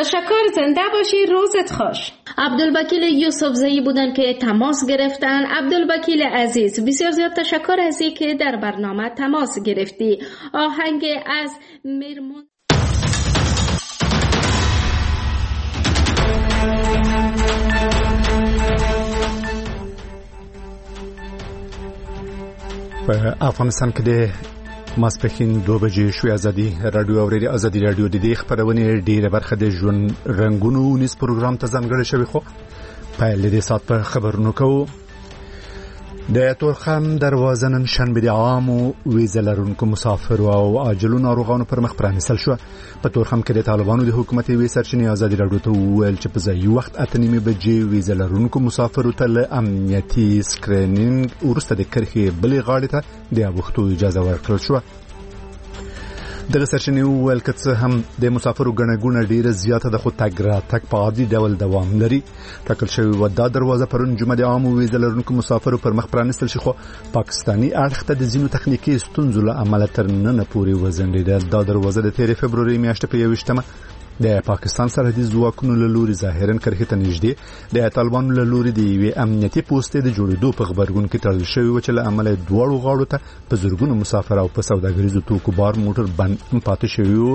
تشکر، زنده باشی، روزت خوش. عبدالوکیل یوسفزئی بودن که تماس گرفتن. عبدالوکیل عزیز، بسیار زیاد تشکر از این که در برنامه تماس گرفتی. آهنگ از میرمون په افغانستان کې د ماسپښین 2 بجې شوې. ازادي رادیو اورېدي. ازادي رادیو د دې خبرونه ډیره برخه د ژوند رنگونو نس پروګرام ته ځانګړی شوی. خو په لدې سات په خبرونو کوو د تورخم دروازه نن شنبه د عامو ویزه لرونکو مسافرو او عاجلو ناروغانو پر مخ پرانیستل شو. په تورخم کې د طالبانو د حکومت وی سرچینې ازادي رادیو ته ویل چې په ځای وخت 8:30 بجې ویزه لرونکو مسافرو ته له امنیتي سکرینینګ ورسته د کرخي بلې غاړې ته د وختو اجازه ورکړل شو. دغه سرچینې ویل چې هم د مسافرو ګڼګونه ډیره زیاته د خو تګ را تک په عادي ډول دوام لري. ټاکل شوی و دا دروازه پرون جمعه د عامو ویزه لرونکو مسافرو پر مخ پرانیستل شي. خو پاکستانی اړخ ته د ځینو تخنیکی ستونزو له امله تر نن پورې وزنډیده. دا دروازه د 13 فبرवरी میاشتې په 21مه د پاکستان سرحدي ځواکونو له لوري ظاهرا کرخي ته نږدې د طالبانو له لوري د یوې امنیتي پوسټې د جوړېدو په خبرګون کې تړل شوی و چې له امله دواړو غاړو ته په زورګونو مسافر او په سوداګریزو توکو بار موټر بند پاتې شوی و.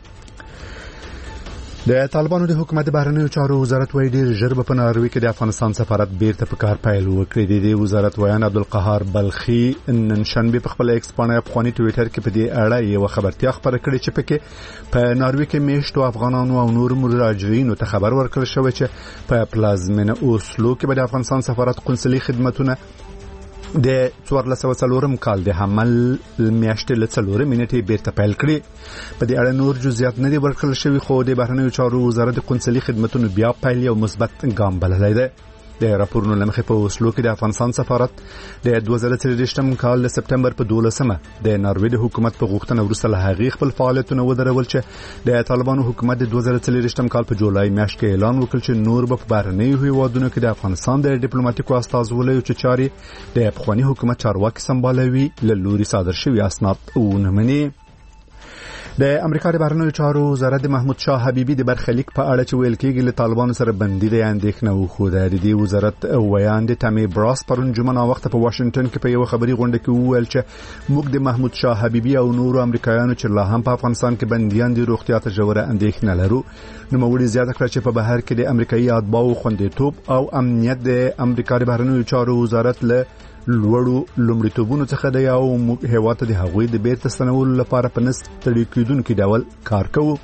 د طالبانو د حکومت بهرنیو چارو وزارت وایي ډیر ژر په ناروې کې د افغانستان سفارت بیرته په کار پیل وکړي. د وزارت ویان عبدالقهار بلخي نن شنبه په خپل ایکس باندې افغاني ټوئیټر کې په دې اړه یو خبرتیا خبره کړې چې پکې په ناروې کې میشتو افغانانو او نور مهاجرینو ته خبر ورکړل شوی چې په پلازمینه اوسلو کې به د افغانستان سفارت قونسلي خدمتونه د 1404 کال د حمل میاشتې له 4 منټې بیرته پیل کړي. په دې اړه نور جزئیات نه دي ورکړل شوی. خو د بهرنیو چارو وزارت د قونسلي خدمتونو بیا پیل یو مثبت ګام بللی دی. د راپورونو لمخې په اوسلو کې د افغانستان سفارت د 2023 کال د سپتمبر په 12مه د ناروې د حکومت په غوښتنه وروسته له هغې خپل فعالیتونه ودرول چې د طالبانو حکومت د 2023 کال په جولای میاشت کې اعلان وکړ چې نور به په بهرنیو هیوادونو کې د افغانستان د ډیپلوماټیکو استازولیو چې چاري د افغاني حکومت چارواکي سمبالوي له لوري صادر شوی اسناد ونه مني. د امریکا د بهرنیو چارو وزارت د محمود شاه حبیبي د برخلیک په اړه چې ویل کېږي له طالبانو سره بندي د اندېښنه وښوده. د دې وزارت ویان د تامي براس پرون جمعه وخت په واشنگټن کې په یو خبري غونډه کې وویل چې موږ د محمود شاه حبیبي او نورو امریکایانو چې لا هم په افغانستان کې بنديان دي روغتیا ته ژوره اندېښنه لرو. نو موږ زیاته کړ چې په بهر کې د امریکایي اتباعو خوندیتوب او امنیت د امریکا د بهرنیو چارو وزارت له لوړو لومړیتوبونو څخه دی او موږ هیواد ته د هغوی د بیرته ستنولو لپاره په نستړي کېدونکو ډول کار کوو.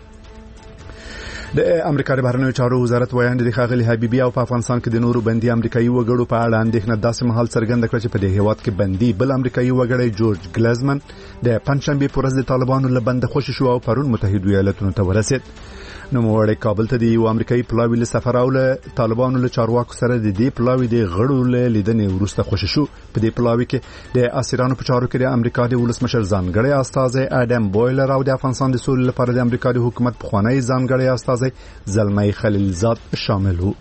د امریکا د بهرنیو چارو وزارت ویان د ښاغلي حبیبي او په افغانستان کې د نورو بندي امریکایي وګړو په اړه اندېښنه داسې مهال څرګنده کړه چې په دې هیواد کې بندي بل امریکایي وګړی جورج ګلزمن د پنځشنبه په ورځ د طالبانو له بند خوشی شو او پرون متحده ایالاتونو ته ورسید. نو موړی کابل ته دی او امریکایي پلاوی له سفر او له طالبانو له چارواکو سره د دې پلاوی د غړو له لیدنې وروسته خوشی شو. په دې پلاوی کې د اسیرانو په چارو کې د امریکا د ولسمشر ځانګړی استازی اډم بویلر او د افغانستان د سولې لپاره د امریکا د حکومت پخوانی ځانګړی استازی زلمی خلیلزاد شامل وو.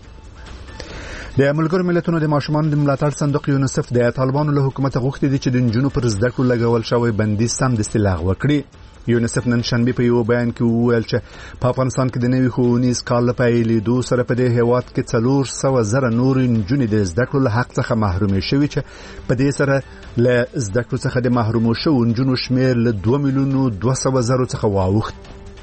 د ملګرو ملتونو د ماشومان د ملاتړ صندوق یونیسف د طالبانو له حکومت غوښتي دي چې د نجونو پر زده کړو لګول شوی بندي سم د لغوه کړي. یونیسف نن شنبه په یو بیان کې وویل چې په افغانستان کې د نوي ښوونیز کال په پیلېدو سره په دې هیواد کې 400,000 نور نجونې د زده کړو له حق څخه محرومې شوي چې په دې سره له زده کړو څخه د محرومو شوو نجونو شمیر له 2,200,000 څخه واوښت.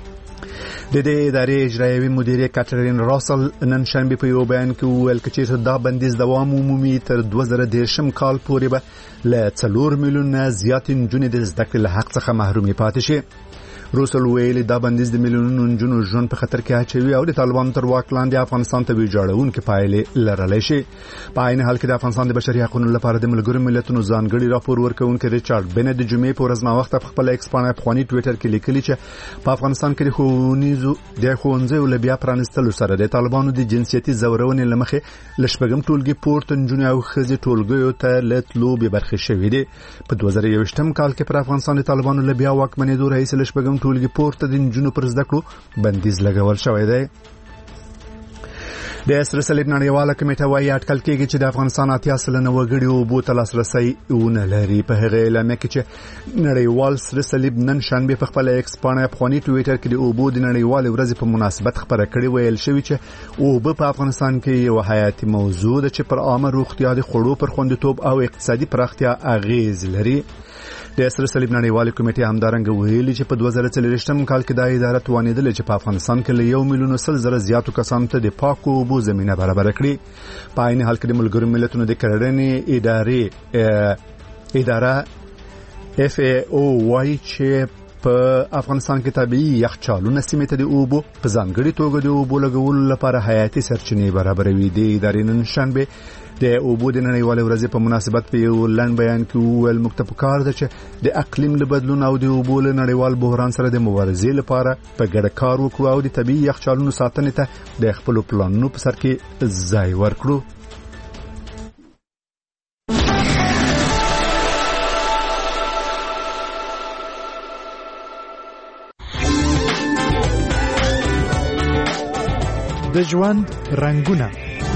د دې ادارې اجرایوي مدیره کاترین راسل نن شنبه په یو بیان کې وویل چې دا بندیز دوام عمومي تر 2013 کال پورې به له 4 میلیونه زیات نجونې د زده کړې له حق څخه محرومې پاتې شي. روسل ویلي دا بندیز د میلیونونو نجونو ژوند په خطر کې اچوي او د طالبانو تر واک لاندې افغانستان ته ویجاړونکې پایلې لرلی شي. په عین حال کې د افغانستان د بشري حقوقو لپاره د ملګرو ملتونو ځانګړي راپور ورکوونکي ریچارډ بنت د جمعې په ورځ وخت په خپل ایکس باندې افغاني ټوئیټر کې لیکلي چې په افغانستان کې د ښوونځیو له بیا پرانیستلو سره د طالبانو د جنسیتي زورونې لمخې لشپږم ټولګي پورته نجونې او ښځې ټولګیو ته لتلو به برخه شوې دي. په 2021 کال کې پر افغانستان د طالبانو له بیا واکمنېدو رئیس لشپږم ټولګي پورته د نجونو پر زده کړو بندیز لګول شوی دی. د سره صلیب نړیواله کمیټه وايي اټکل کېږي چې د افغانستان 80% وګړي اوبو ته لاسرسی ونه لري. په هغه اعلامیه کې چې نړیوال سره صلیب نن شنبه په خپل ایکس باندې افغاني ټوئیټر کې د اوبو د نړیوال ورځې په مناسبت خبره کړې ویل شوی چې اوبه په افغانستان کې یو حیاتي موضوع ده چې پر عامه روغتیا د خوړو پر خوندیتوب او اقتصادي پراختیا اغیز لري. د سره صلیب نړیواله کمیټه همدارنګه ویلي چې په 2023 کال کې د اداره توانیدل چې په افغانستان کې له 1,100,000 زیاتو کسانو ته د پاکو اوبو زمينه برابر کړي. په عین حال کې د ملګرو ملتونو د کرنې اداره FAO وايي چې په افغانستان کې طبيعي یخچالونه سیمه ته د اوبو په ځانګړي توګه د اوبو لګولو لپاره حیاتي سرچینې برابروي. د ادارې نن شنبه د اوبو د نړیوالې ورځې په مناسبت په یو لنډ بیان کې وویل موږ ته پکار ده چې د اقلیم له بدلون او د اوبو له نړیوال بحران سره د مبارزې لپاره په ګډه کار وکړو او د طبيعي یخچالونو ساتنې ته د خپل پلانونو په سر کې ځای ورکړو. د ژوند رنگونه.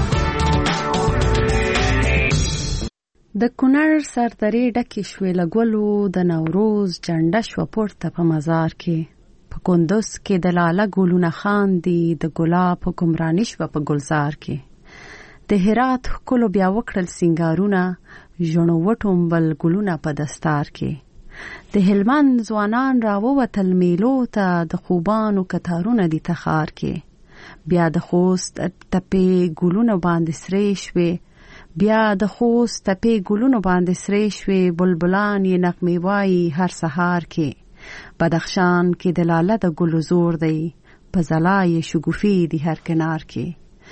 د کونړ سردرې ډکې شوې لګولو د نوروز جنډه شو پورته په مزار کې. په کندوز کې د لاله ګلونه خاندي، د ګلاب حکمراني شو په گلزار کې. د هرات ښکلو بیا وکړل سینګارونه، ژڼو وټومبل ګلونه په دستار کې. د هلمند ځوانان راووتل میلو ته، د خوبانو کتارونه دي تخار کې. بیا د خوست تپې ګلونه باندې سرې شوې، بیا د خوست تپې ګلونو باندې سرې شوې، بلبلان یې نغمې وایي هر سهار کې. بدخشان کې د لاله د ګلو زور دی، په ځلا یې شګوفې دي هر کنار کې.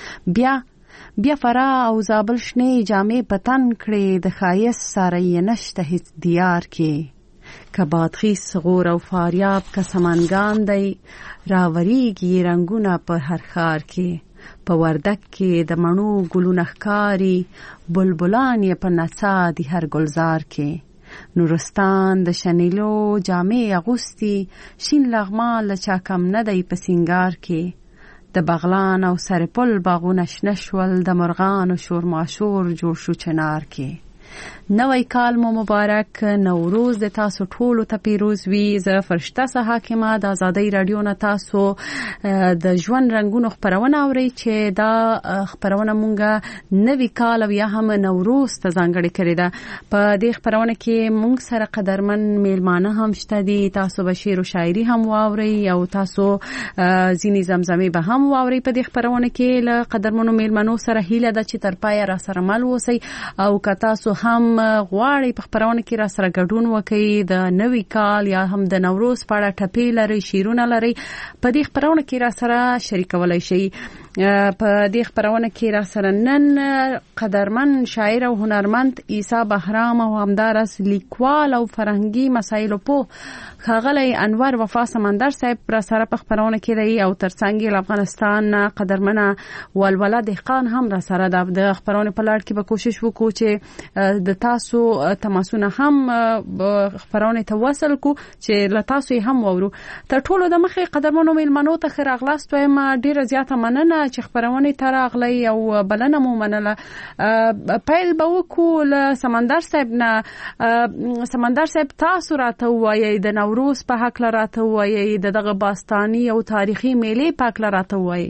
بیا فرا او زابل شنې جامې په تن کړې، د ښایست ساره یې نشته هیڅ دیار کې. که بادغیس غور او فاریاب که سمنګان دی، راوریږي رنگونه په هر ښار کې. په وردک کې د مڼو ګلونه ښکاري، بلبلان یې په نڅا دي هر گلزار کې. نورستان د شنیلو جامې اغوستي، شین لغمان له چا کم نه دی په سینګار کې. د بغلان او سرپل باغونه شنه شول، د مرغانو شور ماشور جوړ شو چنار کې. نوی کال مو مبارک، نوروز د تاسو ټولو ته پیروز وي. زه فرشته حاکمه د آزادۍ رادیو نه تاسو د ژوند رنگونو خبرونه اورئ چې دا خبرونه مونږه نوی کال او یا هم نوروز ته ځانګړې کړې ده. په دې خبرونه کې مونږ سره قدرمن میلمانه هم شته دي. تاسو به شعر او شاعري هم واورئ او تاسو ځینې زمزمې به هم واورئ. په دې خبرونه کې له قدرمنو میلمنو سره هیله ده چې تر پایه را سره مل اوسئ او که تاسو هم غواړئ په خبرونه کې را سره ګډون وکړئ، د نوي کال یا هم د نوروز په اړه ټپې لرئ، شعرونه لرئ، په دې خبرونه کې را سره شریکولی شئ. په دې خبرونه کې را سره نن قدرمن شاعر او هنرمند عیسی بهرام او همدارس لیکوال او فرهنګي مسایلو په ښاغلی انور وفا سمندر صاحب را سره په خبرونه کې دی او ترڅنګ یې افغانستان قدرمنه ولوله دهقان هم را سره د خبرونه په لړ کې به کوشش وکړو چې د تاسو تماسونه هم خبرونه ته وصل کو چې له تاسو هم وورو. تر ټولو د مخې قدرمنو میلمنو ته ښه راغلاست وایم. ډیره زیاته مننه چې خبرونه ته راغلی او بلنه مو منله. پیل به وکړو له سمندر صاحب نه. سمندر صاحب تاسو راته وایي د نوروز په حق راته وایي، دغه باستانی او تاریخي میلې په حق راته وایي.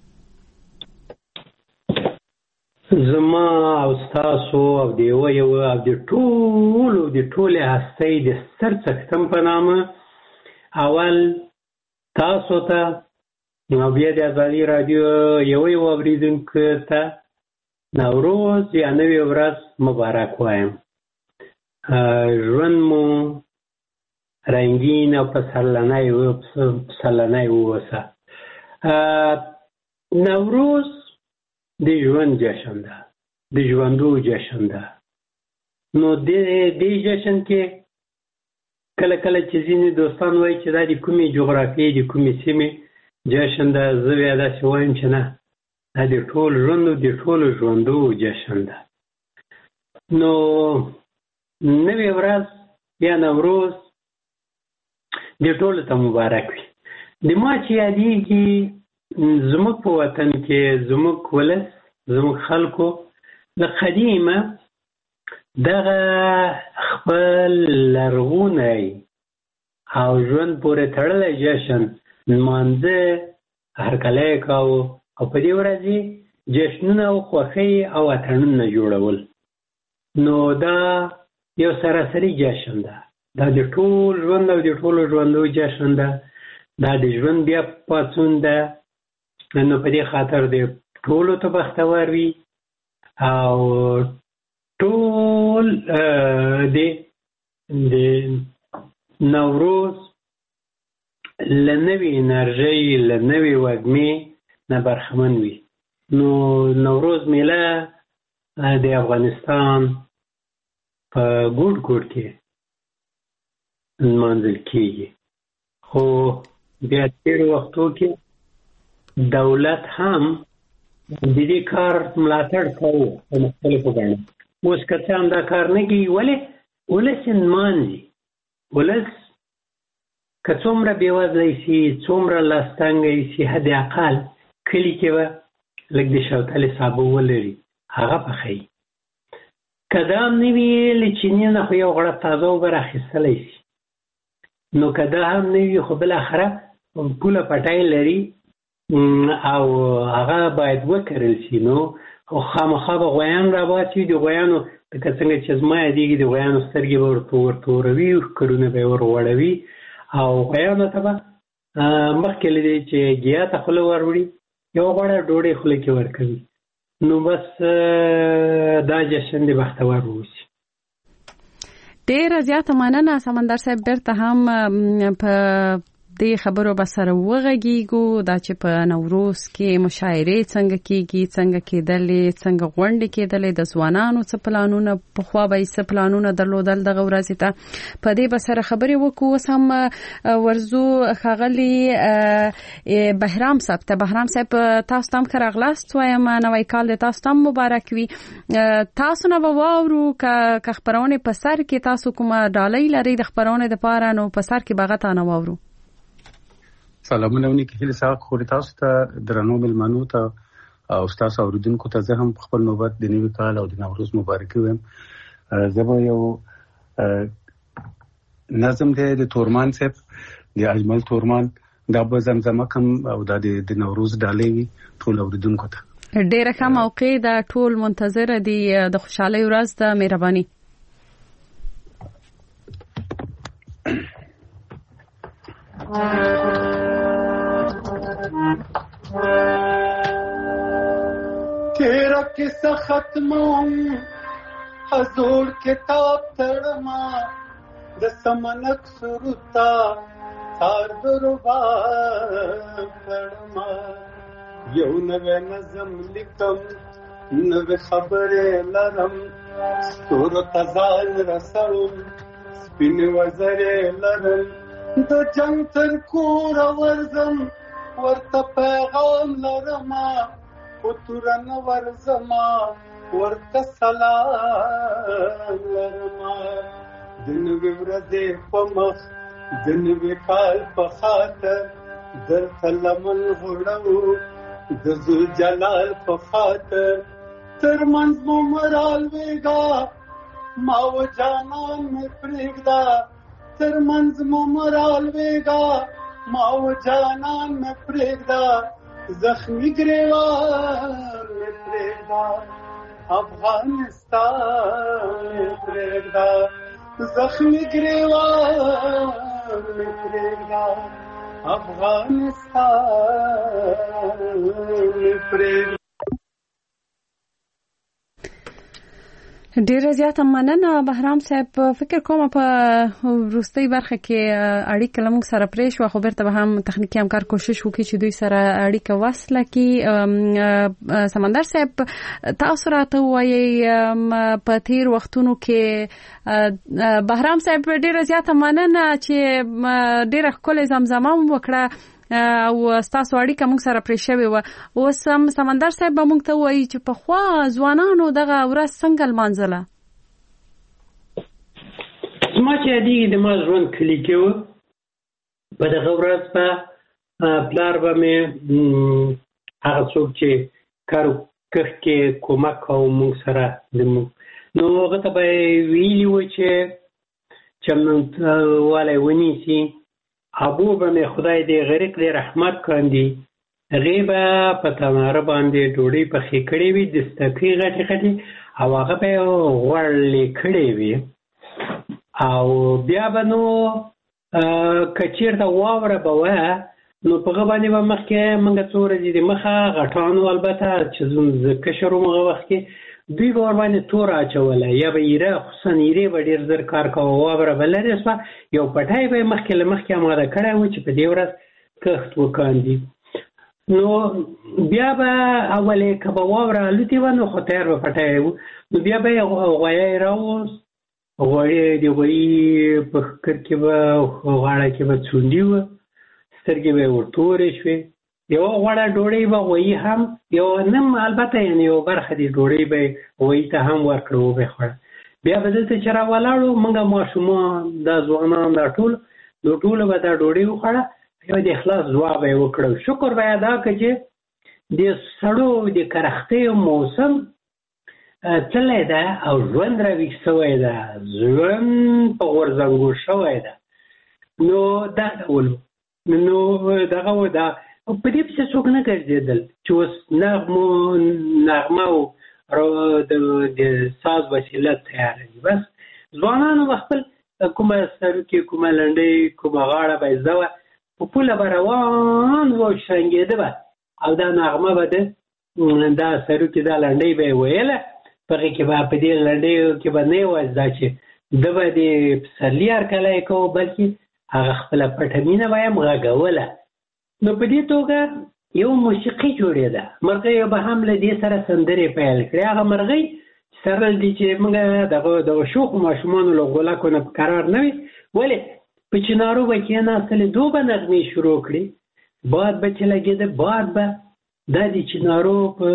زما او تاسو او د یو او د ټولې هستۍ د سرڅښتن په نامه اول تاسو ته او بیا د آزادۍ رادیو یو اوریدونکو ته نوروز یا نوی ورځ مبارک وایم. ژوند مو رنگین او پسرلنی ووسه. نوروز د ژوند جشن ده، د ژوندو جشن ده. نو دې جشن کې کله کله چې ځینې دوستان وایي چې دا د کومې جغرافیې د کومې سیمې جشن ده، زه بیا داسې وایم چې نه، دا د ټول ژوندو د ټولو ژوندو جشن ده. نو نوی ورځ یا نوروز د ټولو ته مبارک وي. د ما چې یادېږي زموږ په وطن کې زموږ ولس زموږ خلکو له قدیمه دغه خپل لرغونی او ژوند پورې تړلی جشن نمانځه هرکلی یې کاوه او په دې ورځ یې جشنونه او خوښۍ او اتڼونه جوړول. نو دا یو سراسري جشن ده، دا د ټول ژوند او د ټولو ژوندو جشن ده، دا د ژوند بیا پاڅون ده. نو په دې خاطر د ټولو ته بختور وي او ټول د نوروز له نوې انرژۍ له نوې وږمې نه برخمن وي. نو نوروز میله د افغانستان په ګوټ ګوټ کې نمانځل کېږي، خو بیا تېرو وختو کې دولت هم د دې کار ملاتړ کوو په مختلفو بڼو. اوس که څه هم دا کار نه کوي، ولې ولس یې نمانځي. ولس که څومره بېوزلی شي، څومره لاستنګی شي، حد اقل کلي کې به لږ د شوتلې صابه ولري، هغه پخوي. که دا هم نه وي له چیني نه خو یو غړپ تازه اوبه راخیستلی شي. نو که دا هم نه وي خو بالاخره پوله پټی لري او هغه باید وکرل شي. نو خامخا به غویان راباسي. د غویانو لکه څنګه چې زما یادېږي د غویانو سترګې به ورته ورتوروي، ښکرونه به یې ورغوړوي او غویانو ته به مخکې له دې چې ګیا ته خوله وروړي یو غوړه ډوډۍ خوله کې ورکوي. نو بس دا جشن د بختور اوسي. ډېره زیاته مننه سمندر صاحب. بیرته هم په دې خبرو به سره وغږیږو دا چې په نوروز کې مشاعرې څنګه کېږي، څنګه کېدلې، څنګه غونډې کېدلې، د ځوانانو څه پلانونه پخوا به یې څه پلانونه درلودل دغه ورځې ته، په دې به سره خبرې وکړو. اوس هم ورځو ښاغلي بهرام صاحب ته. بهرام صاحب تاسو ته هم ښه راغلاست وایم، نوی کال د تاسو ته هم مبارک وي. تاسو نه به واورو که خپرونې په سر کې تاسو کومه ډالۍ لرئ د خپرونې دپاره، نو په سر کې به هغه تا نه واورو. سلامونه ونیکي هیله ساق خوري تاسو ته درنو ملمنو ته او تاسو اوریدونکو ته زه هم خپل نوبت د نوي کال او د نوروز مبارکي وایم. زه به یو نظم دی د تورمان صاحب د اجمل تورمان دا به زمزمه کم او دا د نوروز ډالۍ وي ټول اوریدونکو ته. ډیره ښه موقع ده، ټول منتظر دي د خوشحالۍ ورځ ده. مهرباني. तेरा किस्सा खत्म हजूर किताब तड़मा दसमनक सुरता सार दुरुबा तड़मा यौ नवे नजम लिकम नवे खबरे लरम सुर तजाल रसम स्पिन वजरे लरम दो जंग तर कोर वर्जम ورته پیغام لرما پتورن ورزما ورته سلام لرما دنوی ورځې په مخ دنوی کال په خاطر درته لمن غوړو د ذل جلال په خاطر تر منځ مو مرال وېږه ما و جانان مې پرېږده تر منځ مو مرال وېږه ما و جانان میں پریدا زخمی گریوان میں پریدا افغانستان میں پریدا زخمی گریوان میں پریدا افغانستان میں پریدا. ډیره زیاته مننه بهرام صاحب. فکر کوم په وروستۍ برخه کې اړیکه لمږ سره پرې شو، خو بیرته به هم تخنیکی همکار کوشش وکړي چې دوی سره اړیکه وصله کړي. سمندر صاحب تاسو راته وایي په تیر وختونو کې بهرام صاحب ډیره زیاته مننه چې ډیره ښکلې زمزمه وکړه او تاسو اړیکه موږ سره پرې شوې وه. اوس هم سمندر صاحب به موږ ته وایي چې پخوا ځوانانو دغه ورځ څنګه لمانځله. زما چې یادېږي د ما ژوند کلي کې و، په دغه ورځ به پلار به مې هغه څوک چې کار کښ کې کومک کوو موږ سره نو هغه ته به ویلي وو چې چمنوالی ونیسي. ابو به مې خدای دې غریق دې رحمت کاندي هغې به په تناره باندې ډوډۍ پخې کړې وي دستکۍ غټې غټې او هغه به یې غوړلې کړې وي او بیا به نو که چېرته واوره به وه نو په هغه باندې به مخکې موږ څو ورځې د مخه غټانو البته چې زه کشر وم هغه وخت کې دوی به ورباندې تور اچوله یا به ایره خصوصا ایرې به ډېر زر کار کوه واوره به لرې شوه یو پټی به یې مخکې له مخکې اماده کړی و چې په دې ورځ کښت وکاندي. نو بیا به اولې که به واوره الوتې وه نو خو تیار به پټی و نو بیا به یې غویی راووست غوړې د غویي په ښکر کې به غاړه کې به څونډي وه سترګې به یې ورتورې شوې یوه غوړه ډوډۍ به غویي هم یو نم البته یعنې یو برخه د ډوډۍ به یې غویي ته هم ورکړه وبه یې خوړه. بیا به دلته چې را ولاړو موږ ماشومان دا ځوانان دا ټول نو ټوله به دا ډوډۍ وخوړه یو د اخلاص دعا به یې وکړه شکر به یې ادا کړه چې د سړو د کرختیو موسم تللی ده او ژوند راویښ شوی ده ژوند په غورځنګو شوی ده نو دا ډول نو دغه و دا په دې پسې څوک نه ګرځېدل چې اوس نغمه او د ساز وسیله تیاره دي بس ځوانانو به خپل کومه سروکې کومه لنډۍ کومه غاړه به یې زده وه په پوله به روان و شرنګېده به او دا نغمه به دا سروکې دا لنډۍ به یې ویله په هغې کې به په دې لنډیو کې به نه یوازې دا چې ده به د پسرلي هرکلی کوو بلکې هغه خپله پټه مینه به هم غږوله. نو په دې توګه یو موسیقي جوړېده مرغۍ به هم له دې سره سندرې پیل کړې هغه مرغۍ سره دي چې موږ دغه شوخو ماشومانو له غولکو نه په قرار نه وي ولې په چنارو به کېناستلې دو به نغمې شروع کړي باد به چې لګېده باد به دا د چنارو په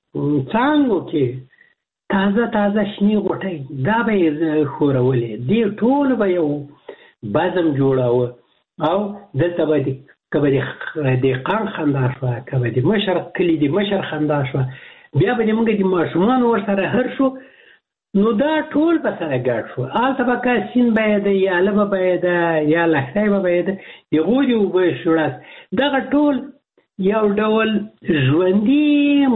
څانګو کې تازه تازه شنې غوټۍ دا به یې ښورولې دې ټولو به یو بزم جوړاوه او دلته به که به د دهقان خندا شوه که به د مشر کلي د مشر خندا شوه بیا به موږ د ماشومانو ورسره هر شو نو دا ټول به سره ګډ شو هلته به که سیند به یې ده یا لبه به یې ده یا لښتی به یې ده د هغو د اوبه شوړاست دغه ټول یو ډول ژوندي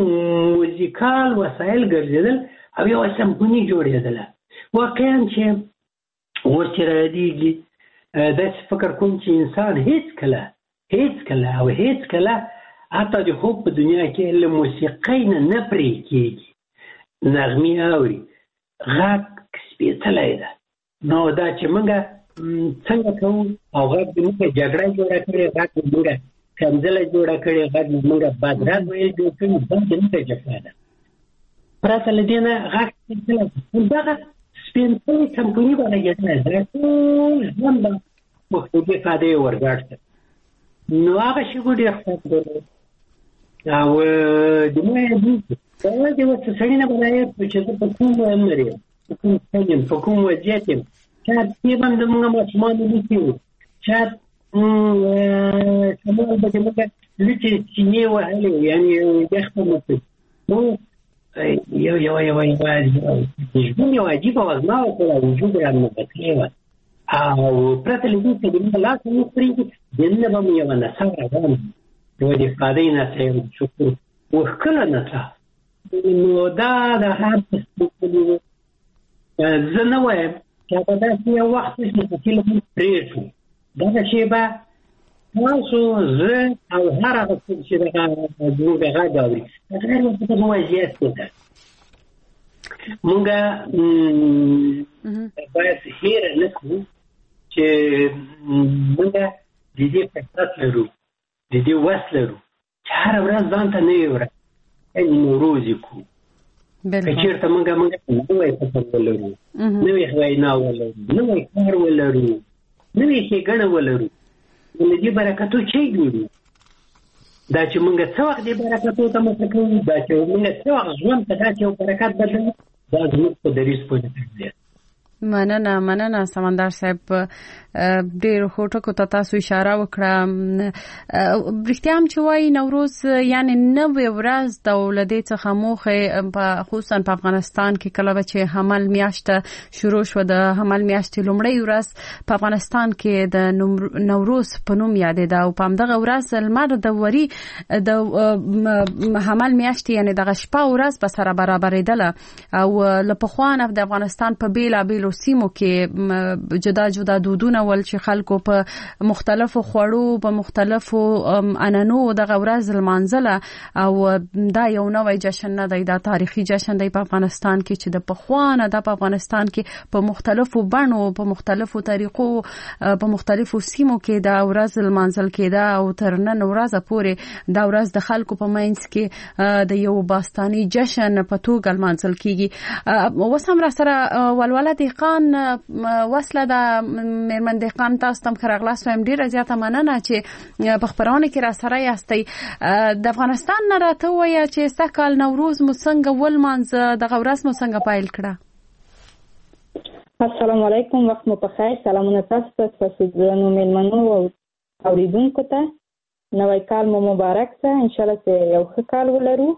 موزیکال وسایل ګرځېدل او یوه سمفوني جوړېدله واقعا چې اوس چې رایادېږي داسې فکر کوم چې انسان هېڅ کله او هېڅ کله حتی د خوب په دنیا کې له موسیقۍ نه پرې کېږي نغمې اوري غږ سپېڅلی ده نو دا چې موږ څنګه کوو او غږ د موږ جګړه جوړه کړې غږ د موږ کنځله جوړه کړې غږ د موږ بدرګ ویل جوړ کړي دا د موږ جګړه ده پرته له دې نه غږ سپېڅلی ده دغه سپېڅلی کمپني به لګېدلی دا ټول ژوند به مختلفې فایدې یې ورګډ کړه نو هغه شیګو ډېر خوند درلود او د مه یوازې ورته سړي نه به رایاد کړو چې زه په کوم عمر یم په کوم سن یم په کوم وضعیت یم شاید طب هم د موږ ماشومانو لیکي وو شاید شمال به د موږ لوټې سینې وهلې وو یعنې یخ به مو کړي نو یو ژوند یو عجیبه وزما وکړه وجود رانه بدلې وه او پرته له دې چې د موږ لاس نه پرېږدي دننه به مو یوه نڅا روان یوه د ښادۍ نڅا یو شکر وښکله نڅا نو دا د هر څه سپېڅلي وو زه نه وایم چې هغه داسې یو وخت چې چې له موږ پرېږدو دغه شیبه تاسو زه او هر هغه څوک چې دغه زموږ غږ اوري هغه هر وخت په وضعیت کې ده موږ باید هېره نه کړو چې موږ د دې فرصت لرو د دې وس لرو چې هره ورځ ځان ته نوې ورځ یعنې نوروز یې کړو که چېرته موږ نوی فکر ولرو نوې وینا ولرو نوی کار ولرو نوې ښېګڼه ولرو نو له دې برکتو چې جوړو دا چې موږ څه وخت دې برکتو ته مخه کوو دا چې موږ څه وخت ژوند ته داسې یو برکت بدلوو دا زموږ په دریځ پورې تړلی مننه سمندر صاحب ډېر هوټکو ته تاسو اشاره وکړه. رښتیا هم چې وایي نوروز یعنی نوې ورځ د ولادت څخه موخه خصوصا په افغانستان کې کله چې حمل میاشت شروع شو د حمل میاشت لومړی ورځ په افغانستان کې د نوروز په نوم یادېده او په همدغه ورځ لمر د وري د حمل میاشت یعنی دغه شپه ورځ په سره برابرېدله او له پخوانه د افغانستان په بیلابیلو سیمو کې جدا جدا دودونه ول چې خلکو په مختلفو خوړو په مختلفو انانو دغه ورځ لمانځله او دا یو نوی جشن نه دی، دا تاریخي جشن دی په افغانستان کې چې د پخوانه د افغانستان کې په مختلفو بڼو په مختلفو طریقو په مختلفو سیمو کې دا ورځ لمانځل کېده او تر نن ورځې پورې دا ورځ د خلکو په منځ کې د یو باستاني جشن په توګه لمانځل کیږي. اوس هم را سره ولوله دهقان وصله د میرمن دهقان تاسو تم خراغلاس ویم ډیره زیاته مننه چې په خبرونه کې را سره یاستئ. د افغانستان نه راته وایي چې سکهال نوروز مو څنګه ولمانځه، دغه ورځ مو څنګه پیل کړه؟ السلام علیکم، وخت مو په خیر. سلامونه تاسو ته، تاسو د میلمنو او اوریدونکو ته. نوی کال مو مبارک شه، ان شاء الله چې یو ښه کال ولرو.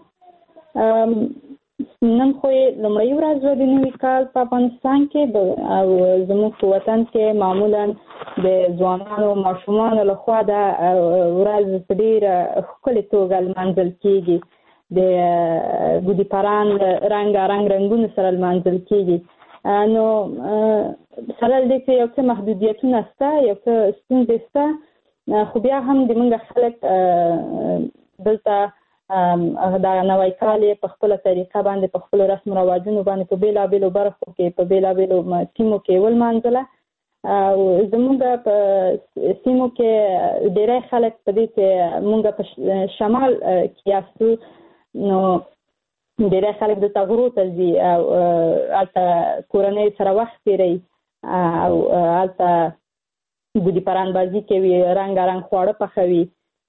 نن خو لومړی ورځ د نوي کال په افغانستان کې او زموږ په وطن کې معمولا د ځوانانو ماشومانو لخوا دا ورځ په ډېره ښکلې توګه لمانځل کېږي. د ګودي پران رنګارنګ رنګونو سره لمانځل کېږي. نو سره دې چې یو څه محدودیتونه شته، یو څه ستونزې شته، خو بیا هم د موږ خلک دلته دا نوی کال په خپله طریقه باندې په خپلو رسم رواجونو باندې په بیلابیلو برخو کې په بیلابیلو سیمو کې ولمانځله. او زموږ په سیمو کې ډېری خلک په دې چې موږ په شمال کې یاستو، نو ډېری خلک دلته غرو ته ځي او هلته کورنۍ سره وخت تېروي او هلته ګودي پران بازي کوي، رنګارنګ خواړه پخوي.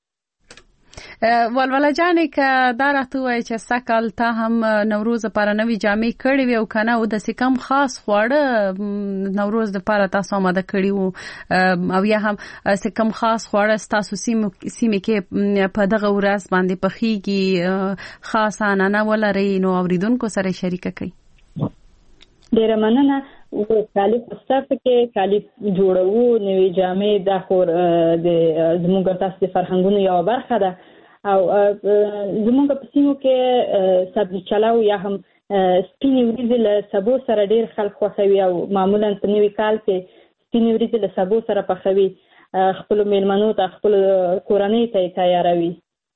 ولوله جانې که دا راته وایي چې سکهال تا هم نوروز لپاره نوې جامې کړې وي او که نه او داسې کم خاص خواړه نوروز لپاره تاسو آماده کړي وو او یا هم داسې کم خاص خواړه ستاسو سیمې کې په دغه ورځ باندې پخېږي، خاص عنعنه ولرئ، نو اورېدونکو سره شریکه کړئ. ډېره مننه. کالي خسته کې کالي جوړوو، نوې جامې دا خو زموږ تاسو د فرهنګونو یوه برخه ده او زموږ په سیمو کې سبزي چلو یا هم سپینې وریځې له سبو سره ډېر خلک خوښوي او معمولا په نوي کال کې سپینې وریځې له سبو سره پخوي، خپلو میلمنو ته خپلو کورنۍ ته یې تیاروي.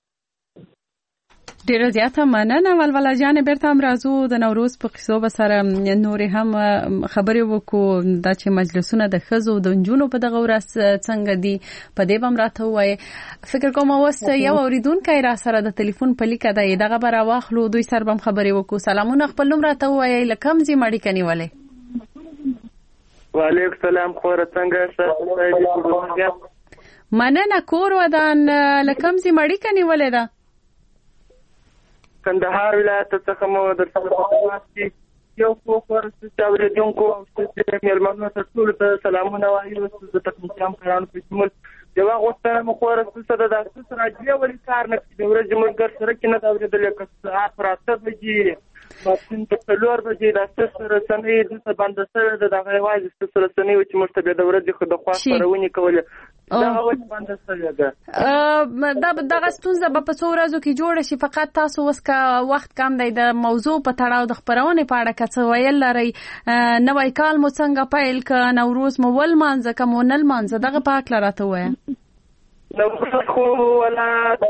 ډیره زیاته مننه ولوله جانې. بیرته هم راځو د نوروز په قصو به سره نورې هم خبرې وکړو، دا چې مجلسونه د ښځو د نجونو په دغه ورځ څنګه دي په دې به هم راته ووایې. فکر کوم اوس یو اورېدونکی را سره د تلیفون په لیکه دی، دغه به راواخلو، دوی سره به هم خبرې وکړو. سلامونه، خپل نوم راته ووایئ، له کوم ځای اړیکه نیولې؟ وعلیکم سلام، خوره څنګه؟ مننه. کور ودان له کوم ځای اړیکه نیولې ده؟ کندهار ولایت څخه مو درته یو خبر چې اوریدونکو او چې میلمنو ته ټول ته سلامونه وایو. د تکنیکام کارانو په شمول یو غوښتنه مو خور څه د تاسو راځي ولې کار نه کوي، ورځ موږ سره کې نه دا اوریدل چې افراطه بږي ماشین په څلور بجې د تاسو رسنۍ د باندې سره د دغه واځي تاسو رسنۍ چې مرتبه د ورځې خو د خوا خبرونه کوله دا وخت باندې سره ده. دغه ستونزه په څو ورځو کې جوړه شي، فقط تاسو اوس کا وخت کم دی د موضوع په تړاو د خبرونې په اړه څه ویل لرئ؟ نوی کال مو څنګه پیل ک، نوروز مو ولمانځه که مو نه لمانځه، دغه په هکله راته ووایه. نوروز خو ولا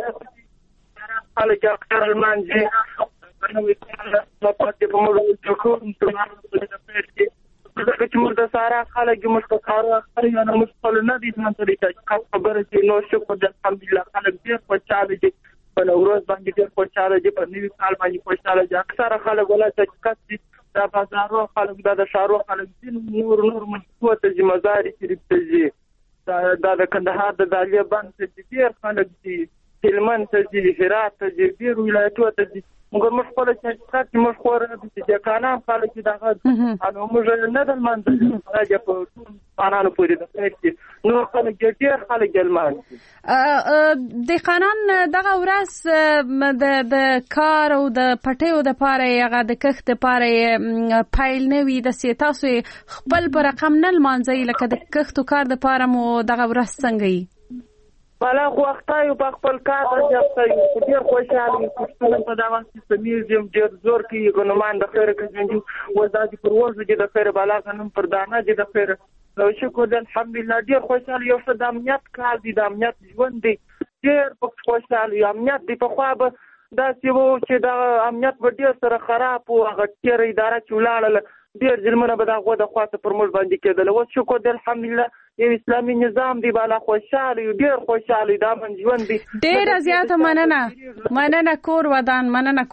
خلک اکثر لمانځي، نوی کال په پاتې په موږ چې کوم څه ځکه چې موږ د سارا خلک موږ په کارو اخر یو نه مشغول نه دي، نن ته خبره چې نو شکر د الحمدلله خلک ډېر خوشاله دي په نوروز باندې، ډېر خوشاله دي په نوي کال باندې خوشاله دي. اکثره خلک ولا چې کس دي دا بازارو خلک د شهرو خلک دي، نور مشکوه ته ځي، مزار شریف ته ځي، دا د کندهار د دالیه بند ته ډېر خلک دي، هلمند ته ځي، هرات ته ځي، ډېر ولایتونو ته ځي. موږ خپل چې موږ خور د کانام خلک دغه انو موږ نه د منځ راځي په ځوانانو پورې د خیر شي. نور خلک ډېر خلک ګلمان دي. دهقانان دغه ورځ د کار او د پټیو د پاره هغه د کښت لپاره پیل نه وي د تاسو خپل پر رقم نه لمانځي لکه د کښت او کار د پاره مو دغه ورځ څنګه وي؟ بالا وختایو په خپل کار راځي ډېر خوشاله یم په دا وخت کې سمېږم ډېر زور کوي ګنمان د خیر کوي وځي پر ورځ کې د خیر بالا غنم پر دانه چې د خیر نو شکر الحمدلله ډېر خوشاله یو څه د امنیت کار دی د امنیت ژوند دی ډېر خوشاله یم امنیت دی په خوا به داسې وو چې د امنیت به ډېر سره خراب وو هغه تېره اداره چې ولاړله ډېر ظلمونه به د هغو د خوا څخه پر موږ باندې کېدل. اوس شکر دی الحمدلله یو اسلامي نظام دی بالا خوشاله یو ډېر خوشاله دا من ژوند دی. ډېره زیاته مننه کور ودان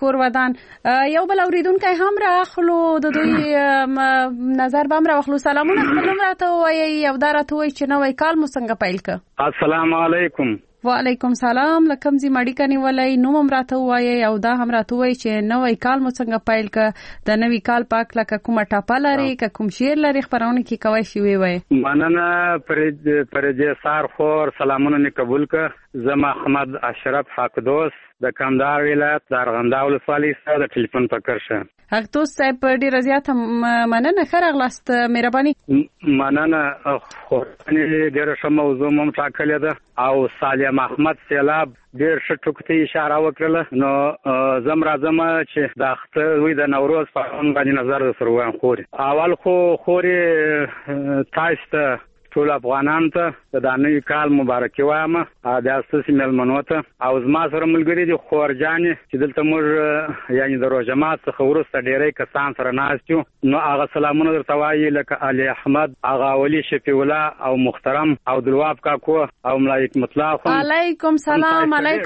یو بل اوریدونکی هم راخلو د دوی نظر به هم راخلو. سلامونه خپل نوم راته ووایئ او دا راته ووایئ چې نوی کال مو څنګه پیل کړ؟ السلام علیکم. وعلیکم سلام. لکم زی مړی کني ولای نوم هم راته وایي او دا هم راته وایي چې نوې کال مو څنګه پیل ک د نوې کال پاک لکه کومه ټاپه لري ک کوم شیر لري خبرونه کی کوي شي وي مننه پر دې سار خور سلامونه نه قبول ک زما احمد اشرف حق دوست د کندهار ولایت د ارغنداو ولسوالۍ سره د ټلیفون پکړ شه. حق دوست صاحب ډیر زیاته مننه خرغلاست مهرباني. مننه خو ډیر ښه موضوع مم ټاکلې ده او سالم احمد سیلاب ډیر ښه ټکو اشاره وکړه. نو زم راځم چې د اختر وي د نوروز په اړه باندې نظر سره وایم. اول خوري تاسو ته ټول افغانان ته د نوي کال مبارکي وایم د اساسي ملمنو ته او زما سره ملګری دي خورجانې چې دلته موږ یعنی د روزمات څخه ورسته ډېرې کسان سره ناستو. نو هغه سلامونه درته وایي لکه علي احمد هغه ولی شفیع الله او محترم او دلواب کاکو او ملائک مطلق. علیکم سلام.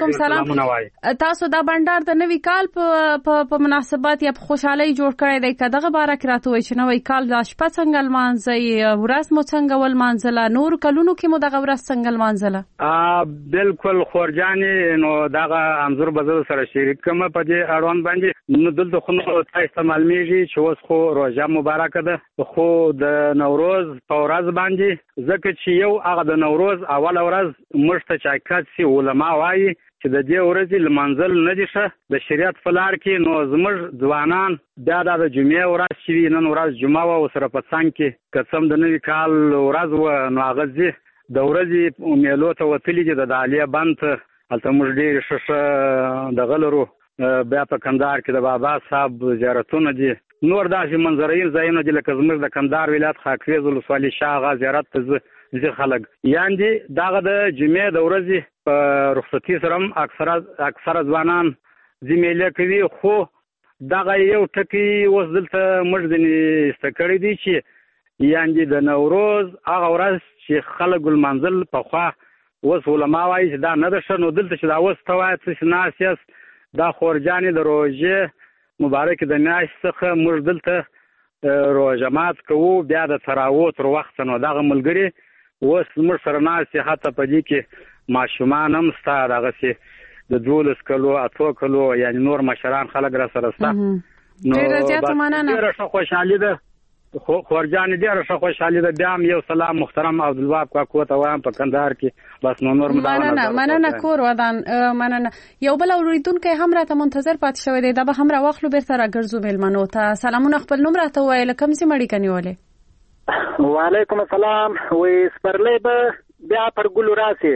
تاسو دا بندر د نوي کال په مناسبت یا خوشحالي جوړ کړی دی که دغه باره کې راته وایي چې نوی کال د شپه څنګه لمانځئ ورځ مو څنګه ولمانځئ نور کلونو کې مو دغه ورځ څنګه لمانځله؟ بالکل خورجانې نو دغه انځور به زه سره شریک کوم په دې اړوند باندې. نو دلته خو تاسو ته معلومیږي چې اوس خو روژه مبارکه ده خو د نوروز په ورځ باندې ځکه چې یو هغه د نوروز اوله ورځ موږ ته چاکات سي علما وایي چې د دې ورځې لمانځل نه دي ښه د شریعت په لار کې. نو زموږ ځوانان بیا د جمعې ورځ چې نن ورځ جمعه وه سره په څنګ کې قسم د نوي کال ورځ وه نو هغه ځي د ورځې میلو ته وتلي دي د عالیه بند ته هلته موږ ډېرې ښه دغه لرو. بیا په کندهار کې د بابا صاحب زیارتونه دي نور داسې منظرهیي ځایونه دي لکه زموږ د کندهار ولایت خاکریز ولسوالۍ شاغه زیارت ته ځي خلک. یعنې دغه د جمعې د ورځې په رخصتي سره هم اکثره ځوانان ځي میلې کوي. خو دغه یو ټکي اوس دلته موږ ځینې ایسته کړی دی چې یعنې د نوروز هغه ورځ چې خلک لمانځل پخوا اوس علما وایي چې دا نه ده ښه. نو دلته چې دا اوس ته وایي څه ناست یاست دا خورجانې د روژې مبارکې د میاشتې څخه موږ دلته روژه مات کوو بیا د تراویح تر وخته. نو دغه ملګري اوس موږ سره ناست حتی په دې کې ماشومان هم ستا دغسې د 12 کلو 8 کلو یعنی نور مشران خلک را سره ستا. نو ډېره ښه خوشحالي ده خورجانې ډېره ښه خوشحالي ده. بیا هم یو سلام محترم عبدالوهاب کاکو ته وایم په کندهار کې بس نو نور مننه کور ودان مننه. یو بل اوریدونکی هم راته منتظر پاتې شوی دی دا به هم راواخلو بیرته راګرځو مېلمنو ته. سلامونه خپل نوم راته ووایئ له کوم ځای مړی کنې ولې؟ وعلیکم السلام. وی سپرلی به بیا پر ګلو راسي